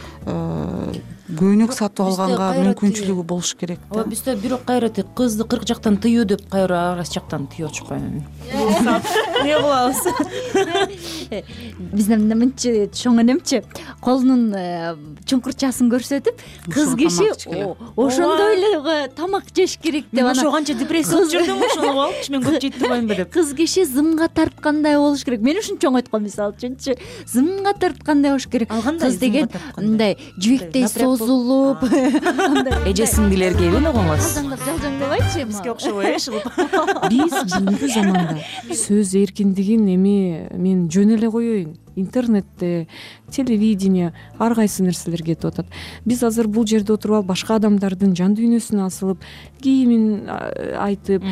Q: көйнөк сатып алганга мүмкүнчүлүгү болуш керек да.
M: Бизде бирок кайра кызды 40 жактан тыюу деп кайра ар жактан тыюп атышпайбы? Эмне кылабыз?
R: Бизден мынча чоңөнөмчү, колунун чуңкурчасын көрсөтүп, кыз киши ошондой эле тамак жеш керек деп.
M: Мен ошо канча депрессия жүрдүм, ошону болчу, мен көп жейт турбайм деп.
R: Кыз киши зымга тарткандай болуш керек. Мен ушунча ойтком, мисалы үчүнчү, зымга тарткандай болуш керек. Кыз деген мындай жибектей созулуп,
M: эже сиңдилер кебин огоңоз.
R: Жалжаңдабайчы?
M: Бизге окшобой ушул.
S: Биз бүгүнкү заманда сөз эркиндигин эми мен жөн эле коеюн. Интернетте, телевидение, ар кайсы нерселер кетип атат. Биз азыр бул жерде отуруп алып башка адамдардын жан дүйнөсүн асылып, кийимин айтып,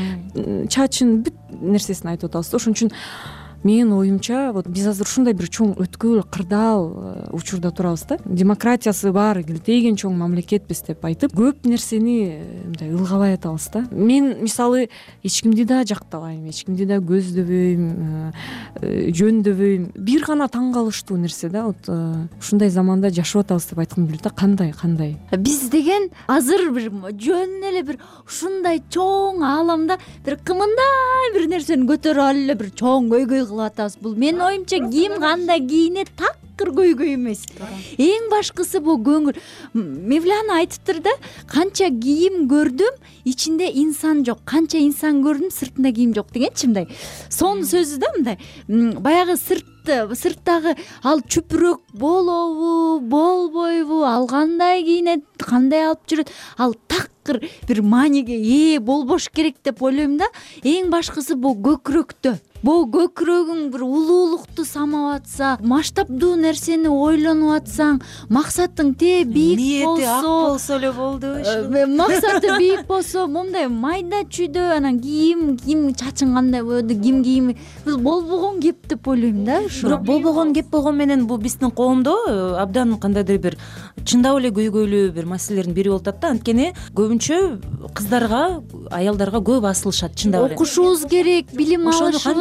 S: чачын бүт нерсесин айтып атабыз. Ошон үчүн менин оюмча, вот биз азыр ушундай бир чоң өткүл, кырдаал учурда турабыз да. Демократиясы бар, килтейген чоң мамлекетпиз деп айтып, көп нерсени мындай ылгабай атабыз да. Мен мисалы эч кимди да жактабайм, эч кимди да көздөбөйм, жөндөбөйм. Бир гана таң калыштуу нерсе да. Вот ушундай заманда жашап атабыз деп айткым келет да. Кандай?
R: Биз деген азыр бир жөн эле бир ушундай чоң ааламда бир кымындай бир нерсени көтөрүп алып эле бир чоң көйгөй кылып атабыз. Бул менин оюмча ким кандай кийинет такыр көйгөй эмес. Эң башкысы бул көңүл. Мевлана айтыптыр да, канча кийим көрдүм, ичинде инсан жок. Канча инсан көрдүм, сыртында кийим жок дегенчи мындай. Сонун сөзү да мындай. Баягы сырттагы ал чүпүрөк болобу, болбойбу, ал кандай кийинет, кандай алып жүрөт, ал такыр бир мааниге ээ болбош керек деп ойлойм да. Эң башкысы бул көкүрөктө. Бул көкүрөгүң бир улуулукту самап атса, масштабдуу нерсени ойлонуп атсаң, максатың бийик болсо,
M: ак болсо эле болду.
R: Максаты бийик болсо, мындай майда чүйдө, анан кийим чачың кандай болду, ким кийими болбогон кеп деп ойлойм да.
M: Бирок болбогон кеп болгон менен бул биздин коомдо абдан кандайдыр бир чындап эле көйгөйлүү бир маселелердин бири болуп атат да. Анткени көбүнчө кыздарга, аялдарга көп асылышат чындап эле.
R: Окушубуз керек, билим алышыбыз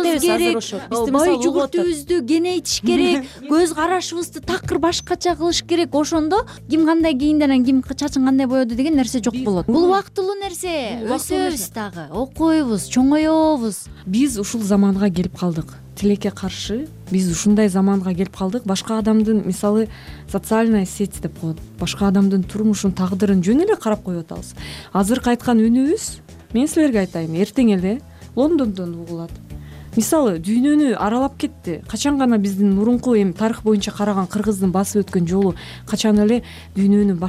M: эмес азыр
O: керек,
M: ошо бизди
O: бай
M: мисалы угуп атат.
O: жүгүртүүбүздү кеңейтиш керек, көз карашыбызды такыр башкача кылыш керек. Ошондо ким кандай кийинди, анан ким чачын кандай боёду деген нерсе жок болот. Бул убактылуу нерсе. Өсөбүз дагы, окуйбуз, чоңоебуз.
S: Биз ушул заманга келип калдык. Тилекке каршы биз ушундай заманга келип калдык. Башка адамдын мисалы социальная сеть деп коет. Башка адамдын турмушун, тагдырын жөн эле карап коюп атабыз. Азыркы айткан үнүбүз, мен силерге айтайын, эртең эле Лондондон угулат. Мисалы дүйнөнү аралап кетти. Качан гана биздин мурунку тарых боюнча караган кыргыздын басып өткөн жолу качан эле дүйнөнүн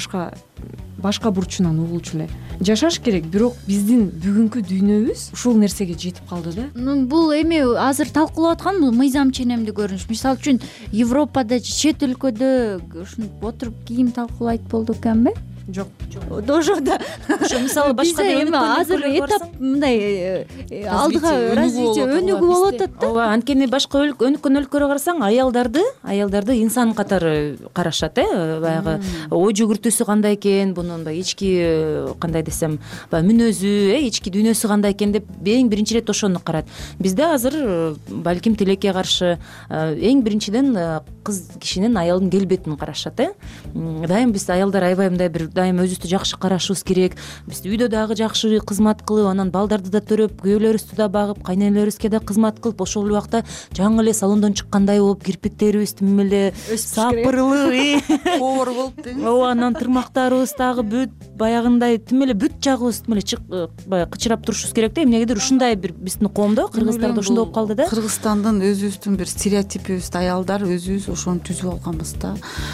S: башка бурчунан угулчу эле жашаш керек. Бирок биздин бүгүнкү дүйнөбүз ушул нерсеге жетип калды да.
O: Бул эми азыр талкуулап аткан бул мыйзам ченемдүү көрүнүш. Мисалы үчүн Европада же чет өлкөдө ушинтип отуруп кийим талкуулайт болду экенби?
S: Жок.
O: Ошондо
M: Ошо мисалы башка
O: эми азыр этап мындай алдыга развитие өнүгүү болуп атат да.
M: Ооба, анткени башка өнүккөн өлкөлөргө карасаң, аялдарды инсан катары карашат, баягы ой жүгүртүүсү кандай экен, бунун баягы ички кандай десем, баягы мүнөзү, ички дүйнөсү кандай экен деп эң биринчи ирет ошону карайт. Бизде азыр балким тилекке каршы эң биринчиден кыз кишинин аялдын келбетин карашат. Дайым биз аялдар аябай мындай бир дайым өзүбүздү жакшы карашыбыз керек. Биз үйдө дагы жакшы кызмат кылып, анан балдарды да төрөп, күйөөлөрүбүздү да багып, кайненелерибизге да кызмат кылып, ошол убакта жаңы эле салондон чыккандай болуп, кирпиктерибиз тим эле сапырылып,
Q: повар болуп дең.
M: ооба, анан тырмактарыбыз дагы бүт баягындай тим эле бүт жагыбыз тим эле баягы кычырап турушубуз керек да. Эмнегедир ушундай бир биздин коомдо, кыргыздарда ушундай болуп калды да.
Q: Кыргызстандын өзүбүздүн бир стереотипибиз, аялдар өзүбүз ошону түзүп алганбыз да.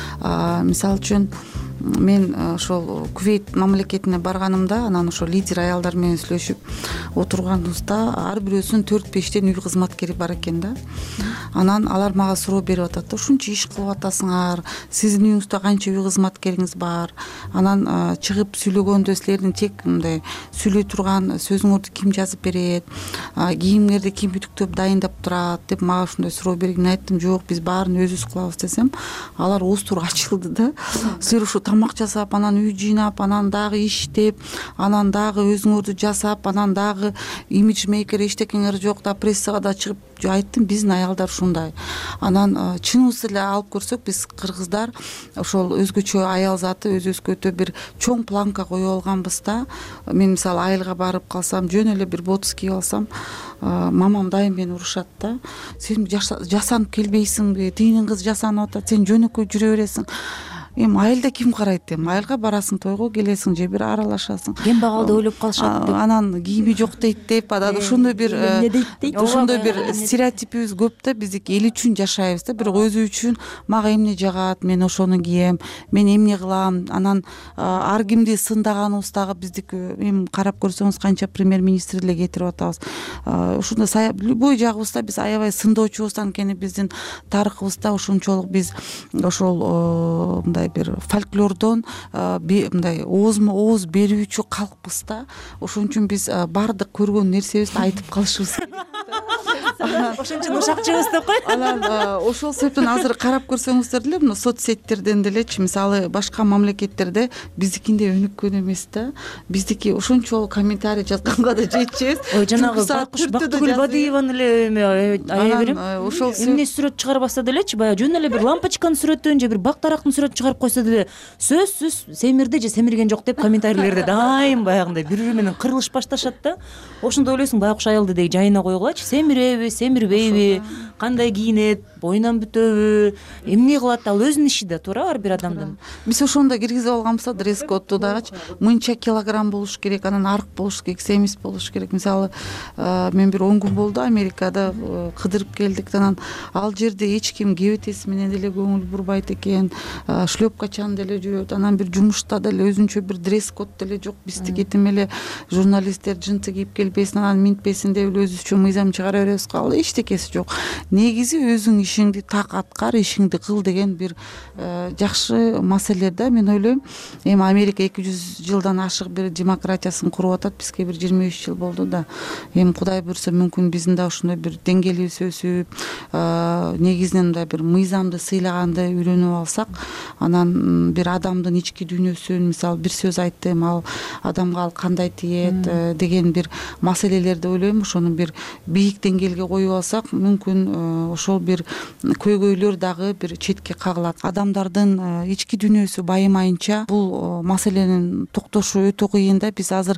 Q: Мисалы үчүн мен ошол Кувейт мамлекетине барганымда, анан ошол лидер аялдар менен сүйлөшүп отурганыбызда ар бирөөсүнүн 4-5тен үй кызматкери бар экен да. Анан алар мага суроо берип атат да, ушунча иш кылып атасыңар, сиздин үйүңүздө канча үй кызматкериңиз бар? Анан чыгып сүйлөгөндө силердин тек мындай сүйлөй турган сөзүңөрдү ким жазып берет? Кийимдерди ким үтүктөп дайындап турат деп мага ушундай суроо берген. Мен айттым, жок, биз баарын өзүбүз кылабыз десем, алар ооздору ачылды да. Силер ушу тамак жасап, анан үй жыйнап, анан дагы иштеп, анан дагы өзүңөрдү жасап, анан дагы имиджмейкер эчтекеңер жок да, прессага да чыгып. Айттым, биздин аялдар ушундай. Анан чыныбыз эле алып көрсөк, биз кыргыздар ошол өзгөчө аял заты, өзгөчө бир чоң планка коюп алганбыз да. Мен мисалы айылга барып калсам, жөн эле бир ботус кийип алсам, мамам дайым мени урушат да. Сен жасанып келбейсиңби? Тигинин кызы жасанып атат, сен жөнөкөй жүрө бересиң. Эми айылда ким карайт эми? Айылга барасың, тойго келесиң, же бир аралашасың.
M: Кем багалды ойлоп калышат деп.
Q: Анан кийими жок дейт деп, анан ошондой бир стереотипибиз көп да. Биздики эл үчүн жашайбыз да, бирок өзү үчүн мага эмне жагат, мен ошону кием, мен эмне кылам. Анан ар кимди сындаганыбыз дагы биздики эми карап көрсөңүз канча премьер-министр эле кетирип атабыз. Ушундай любой жагыбызда биз аябай сындоочубуз, анткени биздин тарыхыбызда ошончолук биз ошол мындай бир фольклордон мындай ооз берүүчү калкпыз да. Ошон үчүн биз баардык көргөн нерсебизди айтып калышыбыз керек.
M: Ошон үчүн ушакчыбыз деп кой.
Q: Анан ошол себептен азыр карап көрсөңүздөр деле, мына соцсеттерден делечи, мисалы башка мамлекеттерде биздикиндей өнүккөн эмес да. Биздики ошончолук комментарий жазганга да жетишебиз.
M: Ой, жанагы Бактыгүл Бадыеванын эле ая берем.
Q: Ошол
M: эмне сүрөт чыгарбаса делечи, баягы жөн эле бир лампочканын сүрөтүн же бир бак тарактын сүрөтүн чыгарып койсо деле сөзсүз семирди же семирген жок деп комментарийлерде дайым баягындай бири бири менен кырылыш башташат да. Ошондо ойлойсуң, байкуш аялды деги жайына койгулачы, семиреби, семирбейби, кандай кийинет, боюнан бүтөбү, эмне кылат, ал өзүнүн иши да, туура, ар бир адамдын.
Q: Биз ошондо киргизип алганбыз да, дресс-кодду дагычы. Мынча килограмм болуш керек, анан арык болуш керек, семиз болуш керек. Мисалы, мен бир 10 күн болду Америкада кыдырып келдик. Анан ал жерде эч ким кебетеси менен деле көңүл бурбайт экен, шлёпкачан деле жүрөт. Анан бир жумушта деле өзүнчө бир дресс-код деле жок. Биздики тим эле журналисттер жынты кийип келбесин, анан минтпесин деп өзүбүзчө мыйзам чыгара беребиз. Ал эчтекеси жок. Негизи өзүң иш ишиңди так аткар, ишиңди кыл деген бир жакшы маселелер да. Мен ойлойм, эми Америка 200 жылдан ашык бир демократиясын куруп атат, бизге бир 23 жыл болду да. Эми Кудай буйрса мүмкүн биздин да ошондой бир деңгээлибиз өсүп, негизинен мындай бир мыйзамды сыйлаганды үйрөнүп алсак, анан бир адамдын ички дүйнөсүн, мисалы бир сөз айттым, ал адамга ал кандай тиет деген бир маселелерди ойлойм, ошону бир бийик деңгээлге коюп алсак, мүмкүн ошол бир көйгөйлөр дагы бир четке кагылат. Адамдардын ички дүйнөсү байымайынча бул маселенин токтошу өтө кыйын да. Биз азыр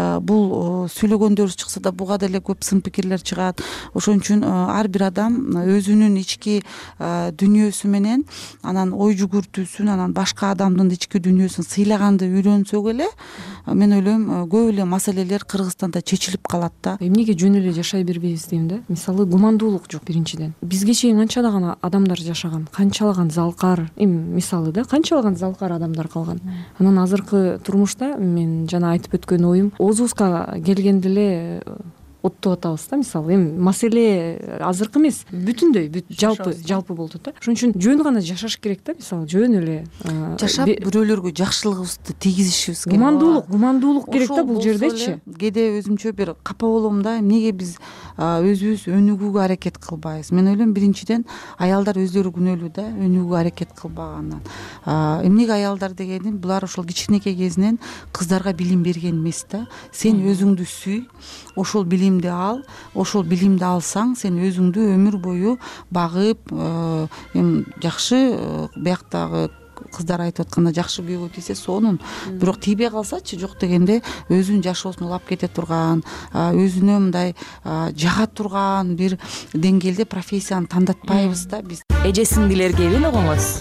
Q: бул сүйлөгөндөрүбүз чыкса да буга деле көп сын пикирлер чыгат. Ошон үчүн ар бир адам өзүнүн ички дүйнөсү менен анан ой жүгүртүүсүн, анан башка адамдын ички дүйнөсүн сыйлаганды үйрөнсөк эле, мен ойлойм көп эле маселелер Кыргызстанда чечилип калат да.
S: Эмнеге жөн эле жашай бербейбиз дейм да. Мисалы гумандуулук жок биринчиден. Бизге чейин канчалаган адамдар жашаган, канчалаган залкар, эми мисалы да, канчалаган залкар адамдар калган. Анан азыркы турмушта мен жана айтып өткөн оюм, оозубузга келгенде эле оттоп атабыз да. Мисалы эми маселе азыркы эмес, бүтүндөй жалпы болду да. Ошон үчүн жөн гана жашаш керек да. Мисалы жөн эле
Q: жашап бирөөлөргө жакшылыгыбызды тийгизишибиз керек.
S: Гумандуулук керек да бул жердечи.
Q: Кээде өзүмчө бир капа болом да, эмнеге биз өзүбүз өнүгүүгө аракет кылбайбыз? Мен ойлойм, биринчиден аялдар өздөрү күнөөлүү да, өнүгүүгө аракет кылбаганынан. Эмнеге аялдар дегеним, булар ошол кичинекей кезинен кыздарга билим берген эмес да. Сен өзүңдү сүй, ошол билимди ал, ошол билимди алсаң, сен өзүңдү өмүр бою багып, эми жакшы бияктагы кыздар айтып атканда жакшы күйөөгө тийсе сонун, бирок тийбей калсачы, жок дегенде өзүнүн жашоосун улап кете турган, өзүнө мындай жага турган бир деңгээлде профессияны тандатпайбыз да биз.
M: Эже сиңдилер кебин угуңуз.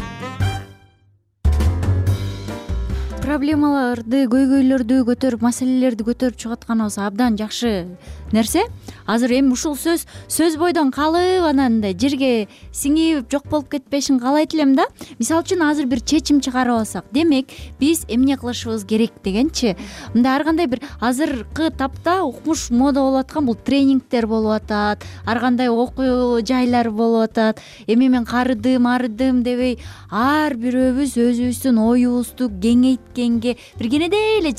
R: Проблемаларды, көйгөйлөрдү көтөрүп, маселелерди көтөрүп чыгатканыбыз абдан жакшы нерсе. Азыр эми ушул сөз бойдон калып, анан жерге сиңип жок болуп кетпешин каалайт элем да. Мисалы үчүн азыр бир чечим чыгарып алсак, демек биз эмне кылышыбыз керек дегенчи. Мындай ар кандай бир азыркы тапта укмуш мода болуп аткан бул тренингдер болуп атат, ар кандай окуу жайлар болуп атат. Эми мен арыдым дебей, ар бирөөбүз өзүбүздүн оюбузду кеңейткенге, бир кенедей эле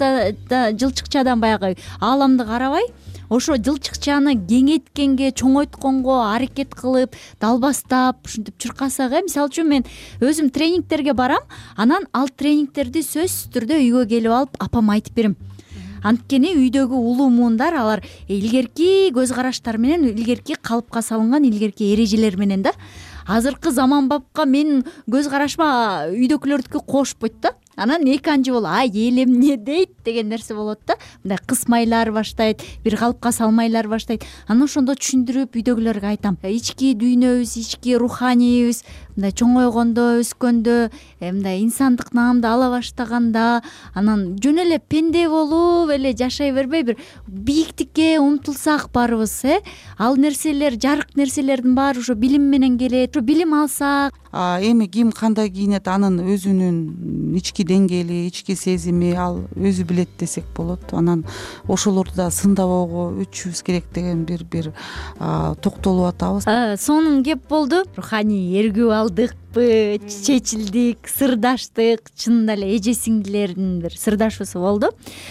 R: жылчыкчадан баягы ааламды карабай, ошо жылчыкчаны кеңейткенге, чоңойтконго аракет кылып, далбастап, ушинтип чуркасак, мисалы үчүн мен өзүм тренингдерге барам, анан ал тренингдерди сөзсүз түрдө үйгө келип алып апама айтып берем. Анткени үйдөгү улуу муундар алар илгерки көз караштар менен, илгерки калыпка салынган илгерки эрежелер менен да. Азыркы заманбапка менин көз карашыма үйдөгүлөрдүкү кошпойт да. Анан эки анчы болуп, эл эмне дейт деген нерсе болот да. Мындай кысмайлар баштайт, бир калыпка салмайлар баштайт. Анан ошондо түшүндүрүп үйдөгүлөргө айтам. Ички дүйнөбүз, ички руханийибиз мындай чоңойгондо, өскөндө, мындай инсандык наамды ала баштаганда, анан жөн эле пенде болуп эле жашай бербей, бир бийиктикке умтулсак барыбыз, ал нерселер, жарык нерселердин баары ошо билим менен келет. Ошо билим алсак,
Q: эми ким кандай кийинет, анын өзүнүн ички деңгээли, ички сезими ал өзү билет десек болот. Анан ошолорду да сындабоого өтүшүбүз керек деген бир токтолуп атабыз.
R: Сонун кеп болду. Руханий эргүү алдыкпы, чечилдик, сырдаштык, чынында эле эже сиңдилердин бир сырдашуусу болду.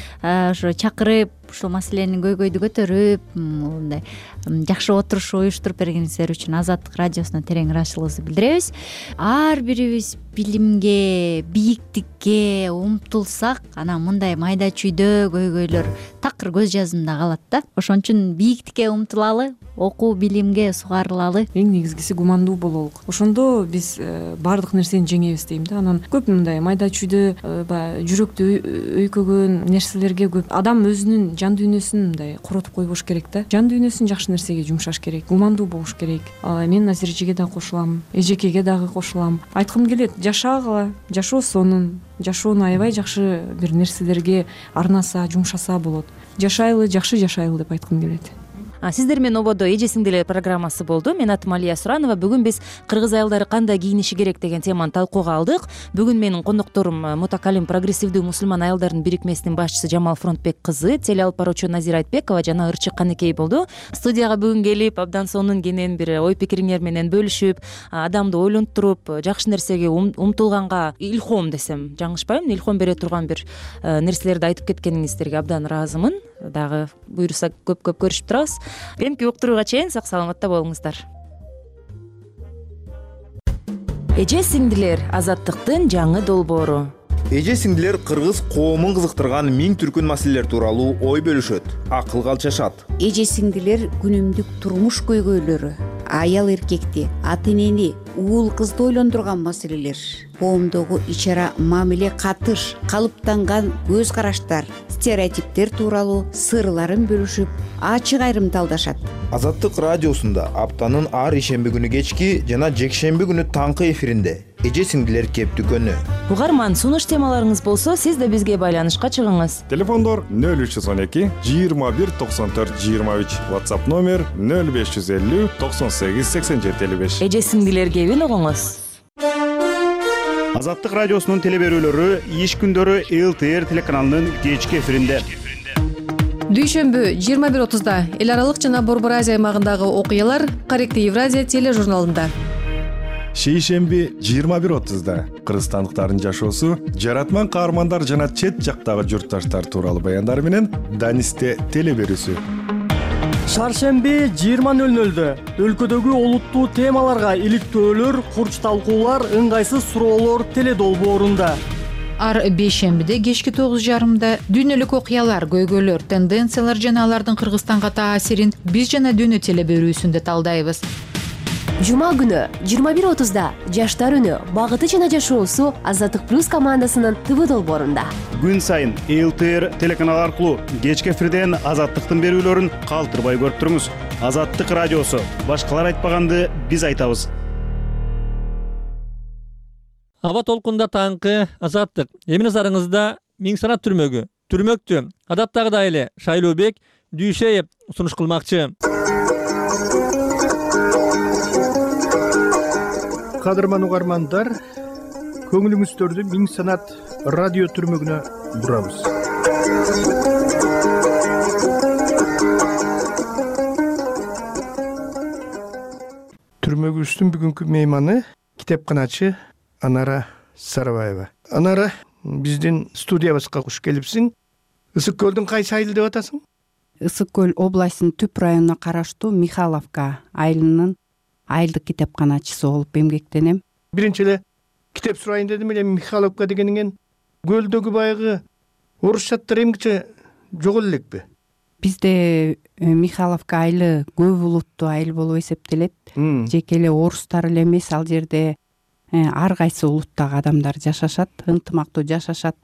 R: Ошо чакырып, ушул маселенин көйгөйдү көтөрүп, мындай жакшы отуруш уюштуруп бергениңиздер үчүн Азаттык радиосуна терең ыраазычылыгыбызды билдиребиз. Ар бирибиз билимге, бийиктикке умтулсак, анан мындай майда чүйдө көйгөйлөр такыр көз жазымда калат да. Ошон үчүн бийиктикке умтулалы, окуу билимге сугарылалы.
S: Эң негизгиси гумандуу бололук. Ошондо биз баардык нерсени жеңебиз дейм да. Анан көп мындай майда чүйдө баягы жүрөктү өйкөгөн нерселерге көп адам өзүнүн жан дүйнөсүн мындай коротуп койбош керек да. Жан дүйнөсүн жакшы нерсеге жумшаш керек, гумандуу болуш керек. Мен азыр эжеге да кошулам, эжекеге дагы кошулам. Айткым келет, жашагыла, жашоо сонун, жашоону аябай жакшы бир нерселерге арнаса, жумшаса болот. Жашайлы, жакшы жашайлы деп айткым келет.
M: Сиздер менен ободо эже сиңдилер программасы болду. Мен атым Алия Суранова. Бүгүн биз кыргыз аялдары кандай кийиниши керек деген теманы талкууга алдык. Бүгүн менин кондокторум Мутакалим прогрессивдүү мусулман аялдардын бирикмесинин башчысы Жамал Фронтбек кызы, теле алып баруучу Назира Айтбекова жана Ырчык Канекей болду. Студияга бүгүн келип, абдан сонун кенен бир ой пикириңер менен бөлүшүп, адамды ойлонтуруп, жакшы нерсеге умтулганга илхом десем жаңылышпайбы, илхом бере турган бир нерселерди айтып кеткениңиздерге абдан ыраазымын. Дагы буйруса көп көрүшүп турабыз. Эмки уктурууга чейин сак саламатта болуңуздар. Эже сиңдилер, азаттыктын жаңы долбоору.
N: Эже сиңдилер кыргыз коомун кызыктырган миң түркүн маселелер тууралуу ой бөлүшөт, акыл калчашат.
O: Эже сиңдилер күнүмдүк турмуш көйгөйлөрү, аял эркекти, ата энени, уул кызды ойлондурган маселелер, коомдогу ичара мамиле катыш, калыптанган көз караштар, стереотиптер тууралуу сырларын бөлүшүп, ачык айрымталдашат.
N: Азаттык радиосунда аптанын ар ишемби күнү кечки жана жекшемби күнү таңкы эфиринде эже сиңдилер кептүкөнү.
M: Угарман, сунуш темаларыңыз болсо, сиз да бизге байланышка чыгыңыз.
P: Телефондор 0312 21 94 23, WhatsApp номер 0550 98 87 55.
M: Эже сиңдилер кебин угуңуз.
G: Азаттык радиосунун теле берүүлөрү иш күндөрү ЛТР телеканалынын кечки эфиринде.
T: Дүйшөмбү 21:30 эл аралык жана Борбор Азия аймагындагы окуялар Корректив Евразия тележурналында.
P: Шейшемби 21:30 кыргызстандыктардын жашоосу, жаратман каармандар жана чет жактагы журтташтар тууралуу баяндар менен Данисте теле берүүсү.
U: Шаршемби 20:00 өлкөдөгү олуттуу темаларга иликтөөлөр, курч талкуулар, ыңгайсыз суроолор теле долбоорунда.
V: Ар бейшембиде кечки 9:30 дүйнөлүк окуялар, көйгөйлөр, тенденциялар жана алардын Кыргызстанга таасирин биз жана дүйнө теле берүүсүндө талдайбыз.
W: Жума күнү 21:30 жаштар үнү, багыты жана жашоосу Азаттык плюс командасынын ТВ долбоорунда.
G: Күн сайын ЛТР телеканалы аркылуу кечки эфирден Азаттыктын берүүлөрүн калтырбай көрүп туруңуз. Азаттык радиосу, башкалар айтпаганды биз айтабыз.
A: Аба толкунда таңкы Азаттык. Эми назарыңызда Миң санат түрмөктү адаттагыдай эле Шайлообек Дүйшеев сунуш кылмакчы.
X: Кадырман угармандар, көңүлүңүздөрдү Миң санат радио түрмөгүнө бурабыз. Түрмөгүбүздүн бүгүнкү мейманы китепканачы Анара Сарыбаева. Анара, биздин студиябызга куш келипсиң. Ысык көлдүн кайсы айылы деп атасың?
Y: Ысык көл областынын Түп районуна караштуу Михайловка айылынын айылдык китепканачысы болуп эмгектенем.
X: Биринчи эле китеп сурайын дедим эле, Михайловка дегениңен көлдөгү баягы орусчаттар эмгиче жок элекпи?
Y: Бизде Михайловка айылы көп улуттуу айыл болуп эсептелет. Жеке эле орустар эле эмес, ал жерде ар кайсы улуттагы адамдар жашашат, ынтымактуу жашашат.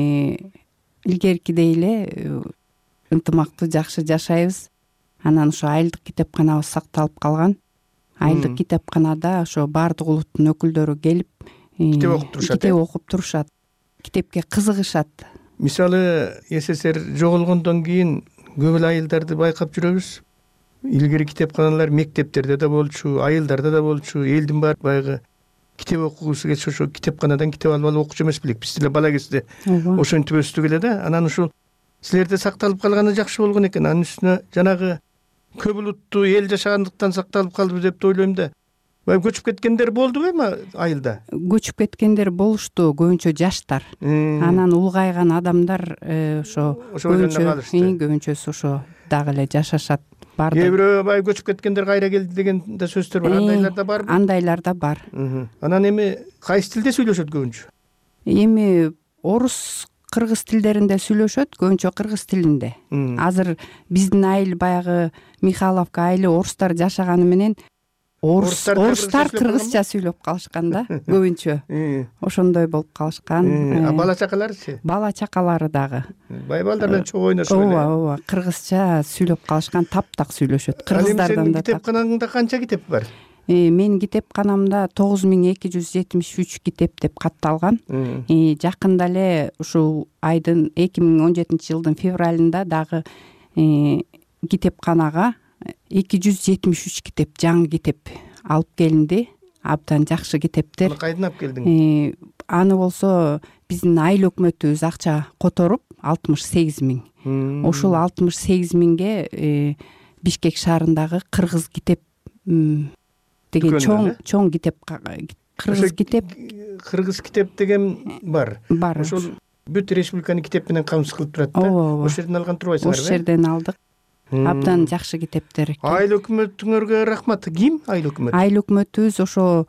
Y: Илгеркидей эле ынтымактуу жакшы жашайбыз. Анан ошо айылдык китепканабыз сакталып калган. Айылдык китепканада ошо баардык улуттун өкүлдөрү келип китеп окуп турушат, китепке кызыгышат.
X: Мисалы, СССР жоголгондон кийин көп эле айылдарды байкап жүрөбүз. Илгери китепканалар мектептерде да болчу, айылдарда да болчу, элдин баары баягы китеп окугусу келсе ошо китепканадан китеп алып окучу эмес белек. Биз деле бала кезде ошентип өстүк эле да. Анан ушул силерде сакталып калганы жакшы болгон экен. Анын үстүнө жанагы көп улуттуу эл жашагандыктан сакталып калдыбы деп ойлойм да. Көчүп кеткендер болдубу эми айылда?
Y: Көчүп кеткендер болушту, көбүнчө жаштар. Анан улгайган адамдар ошо көбүнчөсү ошо дагы эле жашашат.
X: Кээ бирөө бай көчүп кеткендер кайра келди деген да сөздөр бар. Андайлар да барбы?
Y: Андайлар да бар.
X: Анан эми кайсы тилде сүйлөшөт көбүнчө?
Y: Эми орус, кыргыз тилдеринде сүйлөшөт, көбүнчө кыргыз тилинде. Азыр биздин айыл баягы Михайловка айылы орустар жашаганы менен орустар кыргызча сүйлөп калышкан да көбүнчө. Ошондой болуп калышкан.
X: Бала чакаларычы?
Y: Бала чакалары дагы.
X: Бай балдар менен чогуу ойношуп эле.
Y: Ооба, кыргызча сүйлөп калышкан, таптак сүйлөшөт. Кыргыздардан да.
X: Китепканаңда канча китеп бар?
Y: Менин китепканамда 9273 китеп деп катталган. Жакында эле ушул айдын 2017 жылдын февралында дагы китепканага 273 китеп, жаңы китеп алып келинди. Абдан жакшы китептер.
X: Аны кайдан алып келдиң?
Y: Аны болсо биздин айыл өкмөтүбүз акча которуп 68 000. Ошол 68 000ге Бишкек шаарындагы кыргыз китеп деген чоң китеп, кыргыз китеп.
X: Кыргыз китеп деген бар. Ошол бүт республиканын китеп менен камсыз кылып турат да. Ошол жерден алган турбайсыңарбы?
Y: Ошол жерден алдык. Абдан жакшы китептер экен.
X: Айыл өкмөтүңөргө рахмат. Ким айыл өкмөт?
Y: Айыл өкмөтүбүз ошо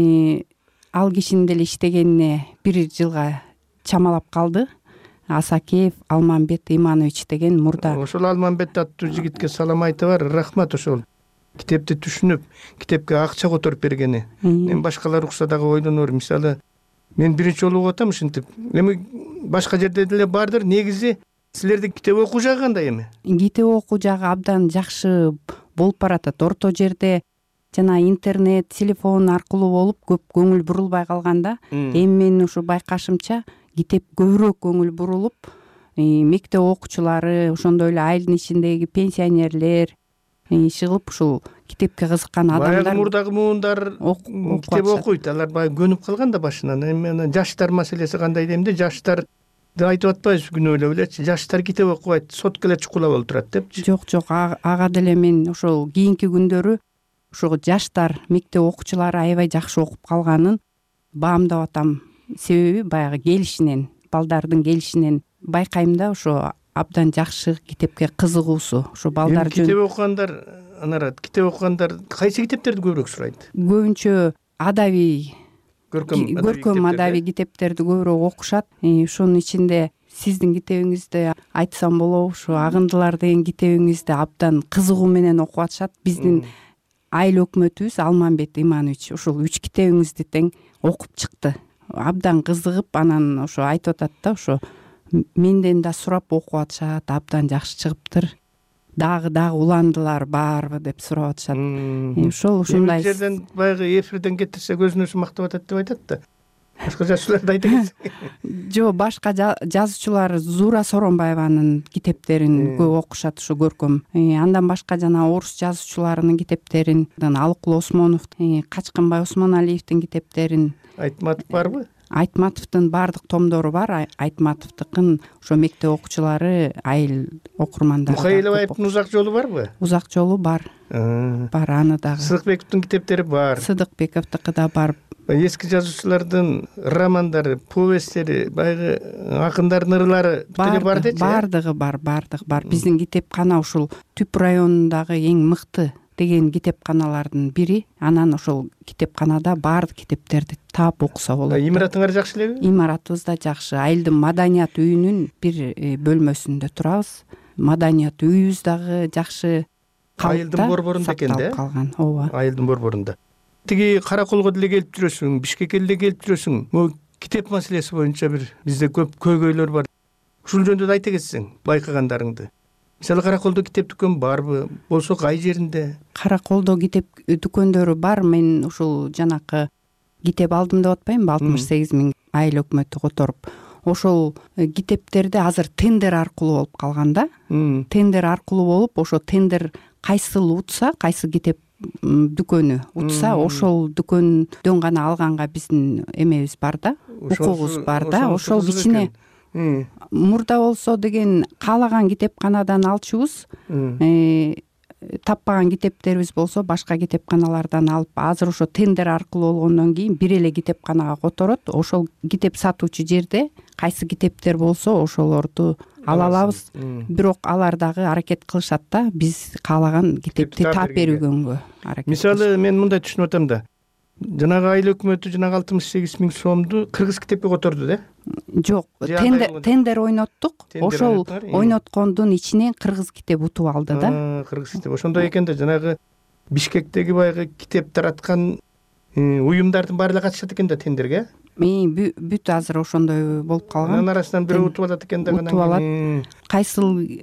Y: ал кишинин деле иштегенине 1 жылга чамалап калды. Асакеев Алмамбет Иманович деген мурда.
X: Ошол Алмамбет аттуу жигитке салам айтып бар. Рахмат ошол китепти түшүнүп, китепке акча которуп бергени. Мен башкалар укса дагы ойлонор. Мисалы, мен биринчи жолу угуп атам ушинтип. Эми башка жерде деле бардыр. Негизи силердин китеп окуу жагы кандай эми?
Y: Китеп окуу жагы абдан жакшы болуп баратат. Орто жерде жана интернет, телефон аркылуу болуп көп көңүл бурулбай калганда, эми менин ушу байкашымча китеп көбүрөөк көңүл бурулуп, мектеп окуучулары, ошондой эле айылдын ичиндеги пенсионерлер чыгып ушул китепке кызыккан адамдар.
X: Баягы мурдагы муундар китеп окуйт. Алар баягы көнүп калган да башынан. Эми жаштар маселеси кандай дейм жаштар айтып атпайбызбы күнөө элечи? Жаштар китеп окубайт, сотко эле чукула болуп турат депчи.
Y: Жок, ага деле мен ошол кийинки күндөрү ошо жаштар, мектеп окуучулары аябай жакшы окуп калганын баамдап атам. Себеби баягы келишинен, балдардын келишинен байкайм да, ошо абдан жакшы китепке кызыгуусу. Ошо балдар
X: китеп окугандар, анарат китеп окугандар кайсы китептерди көбүрөөк сурайт?
Y: Көбүнчө адабий, көркөм адабий китептерди көбүрөөк окушат. Ошонун ичинде сиздин китебиңизди айтсам болобу, ушу Агындылар деген китебиңизди абдан кызыгуу менен окуп атышат. Биздин айыл өкмөтүбүз Алмамбет Иманович ушул 3 китебиңизди тең окуп чыкты. Абдан кызыгып, анан ошо айтып атат да, ошо менден да сурап окуп атышат, абдан жакшы чыгыптыр. Дагы уландылар барбы деп сурап атышат. Ошол ушундай.
X: Бул жерден баягы эфирден кетирсе өзүнүн мактап атат деп айтат да. Башка жазуучуларды айта кетсек.
Y: Жок, башка жазуучулар Зуура Соронбаеванын китептерин көп окушат, ушу көркөм. Андан башка жана орус жазуучуларынын китептерин, Алыкул Осмонов, Качкынбай Осмоналиевдин китептерин.
X: Айтматов барбы?
Y: Айтматовдун баардык томдору бар. Айтматовдукун ошо мектеп окуучулары, айыл окурмандары.
X: Мухаиловаевдин Узак жолу барбы?
Y: Узак жолу бар. Бар, аны дагы.
X: Сыдыкбековдун китептери бар.
Y: Сыдыкбековдуку да бар.
X: Эски жазуучулардын романдары, повесттери, баягы акындардын ырлары деле бар дечи.
Y: Бардыгы бар. Биздин китепкана ушул Түп районундагы эң мыкты деген китепканалардын бири. Анан ошол китепканада баардык китептерди таап окуса болот.
X: Имаратыңар жакшы элеби?
Y: Имаратыбыз да жакшы. Айылдын маданият үйүнүн бир бөлмөсүндө турабыз. Маданият үйүбүз дагы жакшы
X: айылдын борборунда экен да?
Y: Калган, ооба.
X: Айылдын борборунда. Тиги Караколго деле келип жүрөсүң, Бишкекке деле келип жүрөсүң. Могу китеп маселеси боюнча бир бизде көп көйгөйлөр бар. Ушул жөнүндө да айта кетсең, байкагандарыңды. Мисалы Караколдо китеп дүкөн барбы? Болсо кай жеринде?
Y: Караколдо китеп дүкөндөрү бар. Мен ушул жанакы китеп алдым деп атпаймынбы, 68 000 айыл өкмөтү которуп. Ошол китептерди азыр тендер аркылуу болуп калган да. Тендер аркылуу болуп, ошо тендер кайсыл утса, кайсы китеп дүкөнү утса, ошол дүкөндөн гана алганга биздин эмебиз бар да, укугубуз бар да. Ошол кичине мурда болсо деген каалаган китепканадан алчубуз. Таппаган китептерибиз болсо башка китепканалардан алып, азыр ошо тендер аркылуу болгондон кийин бир эле китепканага которот. Ошол китеп сатуучу жерде кайсы китептер болсо ошолорду ала алабыз. Бирок алар дагы аракет кылышат да, биз каалаган китепти таап берүүгө аракет.
X: Мисалы, мен мындай түшүнүп атам да. Жанагы айыл өкмөтү жанагы 68 000 сомду кыргыз китепке которду да?
Y: Жок, тендер ойноттук. Ошол ойноткондун ичинен кыргыз китеп утуп алды да.
X: Кыргыз китеп. Ошондой экен да, жанагы Бишкектеги баягы китеп тараткан уюмдардын баары эле катышат экен да тендерге.
Y: Бүт азыр ошондой болуп калган.
X: Анын арасынан бирөө утуп алат экен да.
Y: Утуп алат. Кайсыл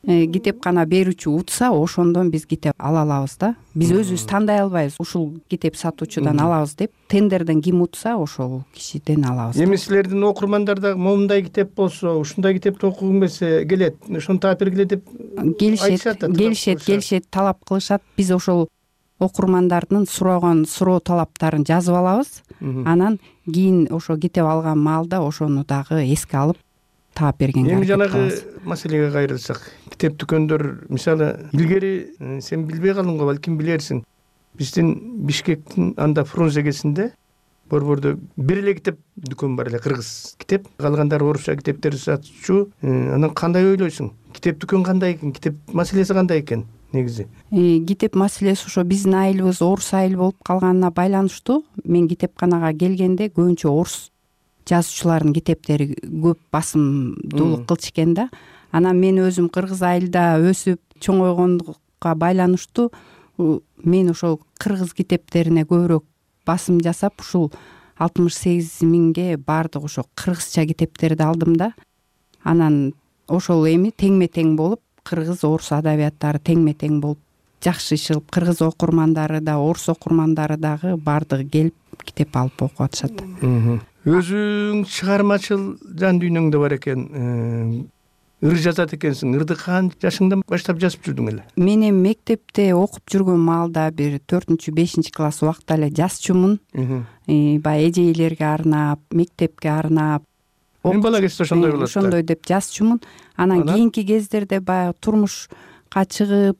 Y: китепкана берүүчү утса ошондон биз китеп ала алабыз да. Биз өзүбүз тандай албайбыз, ушул китеп сатуучудан алабыз деп. Тендерден ким утса ошол кишиден алабыз.
X: Эми силердин окурмандар да момундай китеп болсо, ушундай китепти окугум келсе келет, ошону таап бергиле деп
Y: келишет, талап кылышат. Биз ошол окурмандардын суроо талаптарын жазып алабыз. Анан кийин ошо китеп алган маалда ошону дагы эске алып таап бергенге аракет кылабыз.
X: Эми жанагы маселеге кайрылсак, китеп дүкөндөр мисалы илгери сен билбей калдың го, балким билерсиң. Биздин Бишкектин анда Фрунзегесинде борбордо бир эле китеп дүкөн бар эле, кыргыз китеп, калгандары орусча китептерди сатчу. Анан кандай ойлойсуң? Китеп дүкөн кандай экен? Китеп маселеси кандай экен негизи?
Y: Китеп маселеси ошо биздин айылыбыз орус айыл болуп калганына байланыштуу. Мен китепканага келгенде көбүнчө орус жазуучулардын китептери көп басымдуулук кылчу экен да. Анан мен өзүм кыргыз айылда өсүп чоңойгондукка байланыштуу мен ошол кыргыз китептерине көбүрөөк басым жасап, ушул 68 миңге баардык ошо кыргызча китептерди алдым да. Анан ошол эми теңме тең болуп, кыргыз орус адабияттары теңме тең болуп жакшы чыгып, кыргыз окурмандары да, орус окурмандары дагы баардыгы келип китеп алып окуп атышат.
X: Өзүң чыгармачыл жан дүйнөңдө бар экен. Ыр жазат экенсиң. Ырды кан жашыңдан баштап жазып жүрдүң эле?
Y: Мен эми мектепте окуп жүргөн маалда бир 4-5 класс убакта эле жазчумун. Баягы эжейлерге арнап, мектепке арнап.
X: Мен бала кезде ошондой болот.
Y: Ошондой деп жазчумун. Анан кийинки кездерде баягы турмушка чыгып,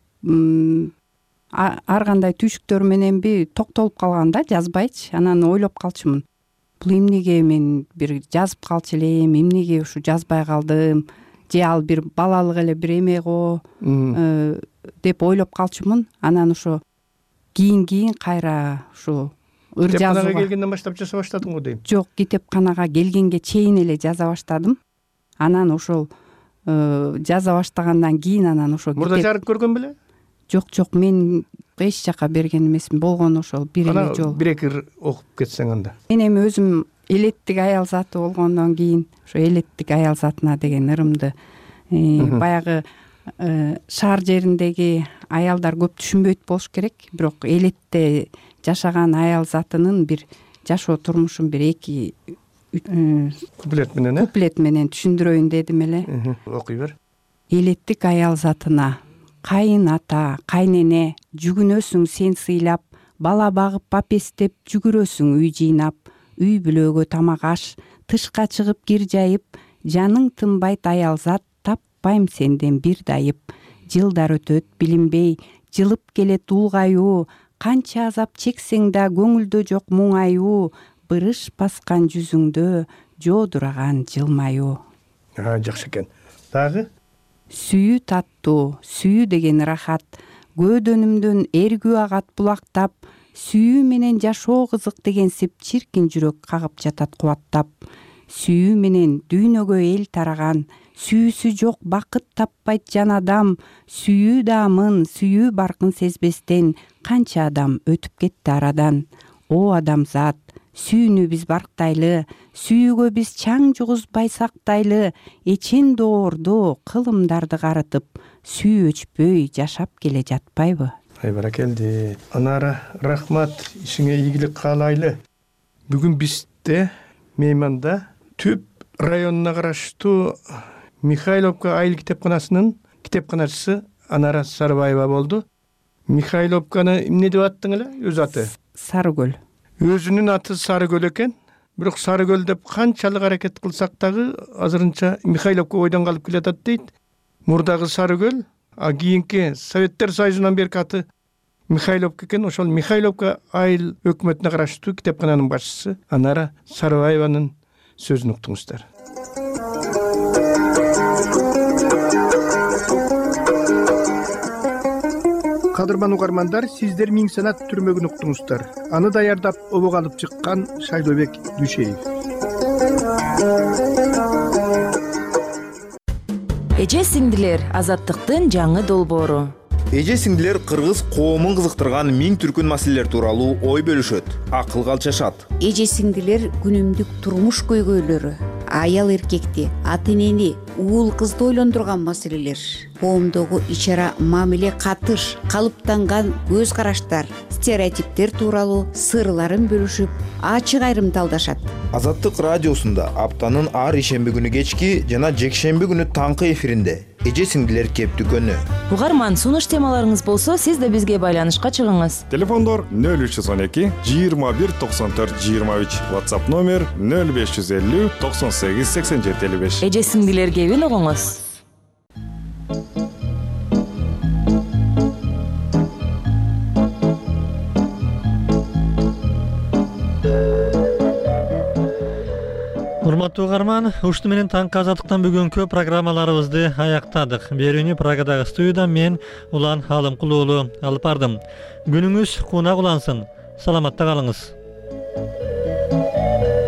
Y: ар кандай түйшүктөр мененби токтолуп калган да, жазбайчы. Анан ойлоп калчумун. Бул эмнеге мен бир жазып калчу элем, эмнеге ушу жазбай калдым? Же ал бир балалык эле бир эме го деп ойлоп калчумун. Анан ошо кийин кайра ушу ыр жазууга
X: китепканага келгенден баштап жаза баштадың го дейм.
Y: Жок, китепканага келгенге чейин эле жаза баштадым. Анан ошол жаза баштагандан кийин анан ошо
X: мурда жарык көргөн беле?
Y: Жок, мен эч жака берген эмесмин. Болгон ошол бир эле жол.
X: Бир-эки ыр окуп кетсең анда.
Y: Мен эми өзүм элеттик аял заты болгондон кийин ошо элеттик аял затына деген ырымды баягы шаар жериндеги аялдар көп түшүнбөйт болуш керек, бирок элетте жашаган аял затынын бир жашоо турмушун бир 2
X: куплет
Y: менен түшүндүрөйүн дедим эле.
X: Окуй бер.
Y: Элеттик аял затына: кайын ата, кайнене, жүгүнөсүң сен сыйлап, бала багып папестеп, жүгүрөсүң үй жыйнап, үй бүлөгө тамак аш, тышка чыгып кир жайып, жаның тынбайт аял зат, таппайм сенден бир дайып. Жылдар өтөт билинбей, жылып келет улгаюу, канча азап чексең да көңүлдө жок муңаюу, бырыш баскан жүзүңдө жоодураган жылмаюу.
X: Жакшы экен. Дагы?
Y: Сүйүү таттуу, сүйүү деген рахат, көөдөнүмдөн эргүү агат булактап, сүйүү менен жашоо кызык деген сип чиркин жүрөк кагып жатат кубаттап. Сүйүү менен дүйнөгө эл тараган, сүйүүсү жок бакыт таппайт жан адам, сүйүү даамын, сүйүү баркын сезбестен, канча адам өтүп кетти арадан. О адамзат, сүйүүнү биз барктайлы, сүйүүгө биз чаң жугузбай сактайлы, эчен доорду, кылымдарды карытып, сүйүү өчпөй жашап келе жатпайбы?
X: Баракелди. Анара, рахмат, ишиңе ийгилик каалайлы. Бүгүн бизде мейманда Түп районуна караштуу Михайловка айыл китепканасынын китепканачысы Анара Сарыбаева болду. Михайловканы эмне деп аттың эле? Өз аты?
Y: Сарыкөл.
X: Өзүнүн аты Сарыкөл экен. Бирок Сарыкөл деп канчалык аракет кылсак дагы азырынча Михайловка ойдон калып келатат дейт. Мурдагы Сарыкөл, а кийинки Советтер Союзунан берки аты Михайловка экен. Ошол Михайловка айыл өкмөтүнө караштуу китепкананын башчысы Анара Сарыбаеванын сөзүн уктуңуздар. Кадырман угармандар, сиздер Миң санат түрмөгүн уктуңуздар. Аны даярдап обого алып чыккан Шайлообек Дүйшеев.
M: Эже сиңдилер, азаттыктын жаңы долбоору.
N: Эже сиңдилер кыргыз коомун кызыктырган миң түркүн маселелер тууралуу ой бөлүшөт, акылга алчашат.
O: Эже сиңдилер күнүмдүк турмуш көйгөйлөрү, аял эркекти, ата энени, уул кызды ойлондурган маселелер, коомдогу ичара мамиле, катыш, калыптанган көз караштар, стереотиптер тууралуу сырларын бөлүшүп, ачык айрымдалдашат.
N: Азаттык радиосунда аптанын ар ишемби күнү кечки жана жекшемби күнү таңкы эфиринде эже сиңдилер кептүү күнү.
M: Угарман, сунуш темаларыңыз болсо, сиз да бизге байланышка чыгыңыз.
P: Телефондор 0312 21 94 23, WhatsApp номер 0550 98 87 55.
M: Эже сиңдилер кебин угуңуз.
A: Урматтуу угарман, ушуну менен таңкы азаттыктан бүгүнкү программаларыбызды аяктадык. Берүүнү Прагадагы студиядан мен Улан Алымкул уулу алып бардым. Күнүңүз кунак улансын. Саламатта калыңыз.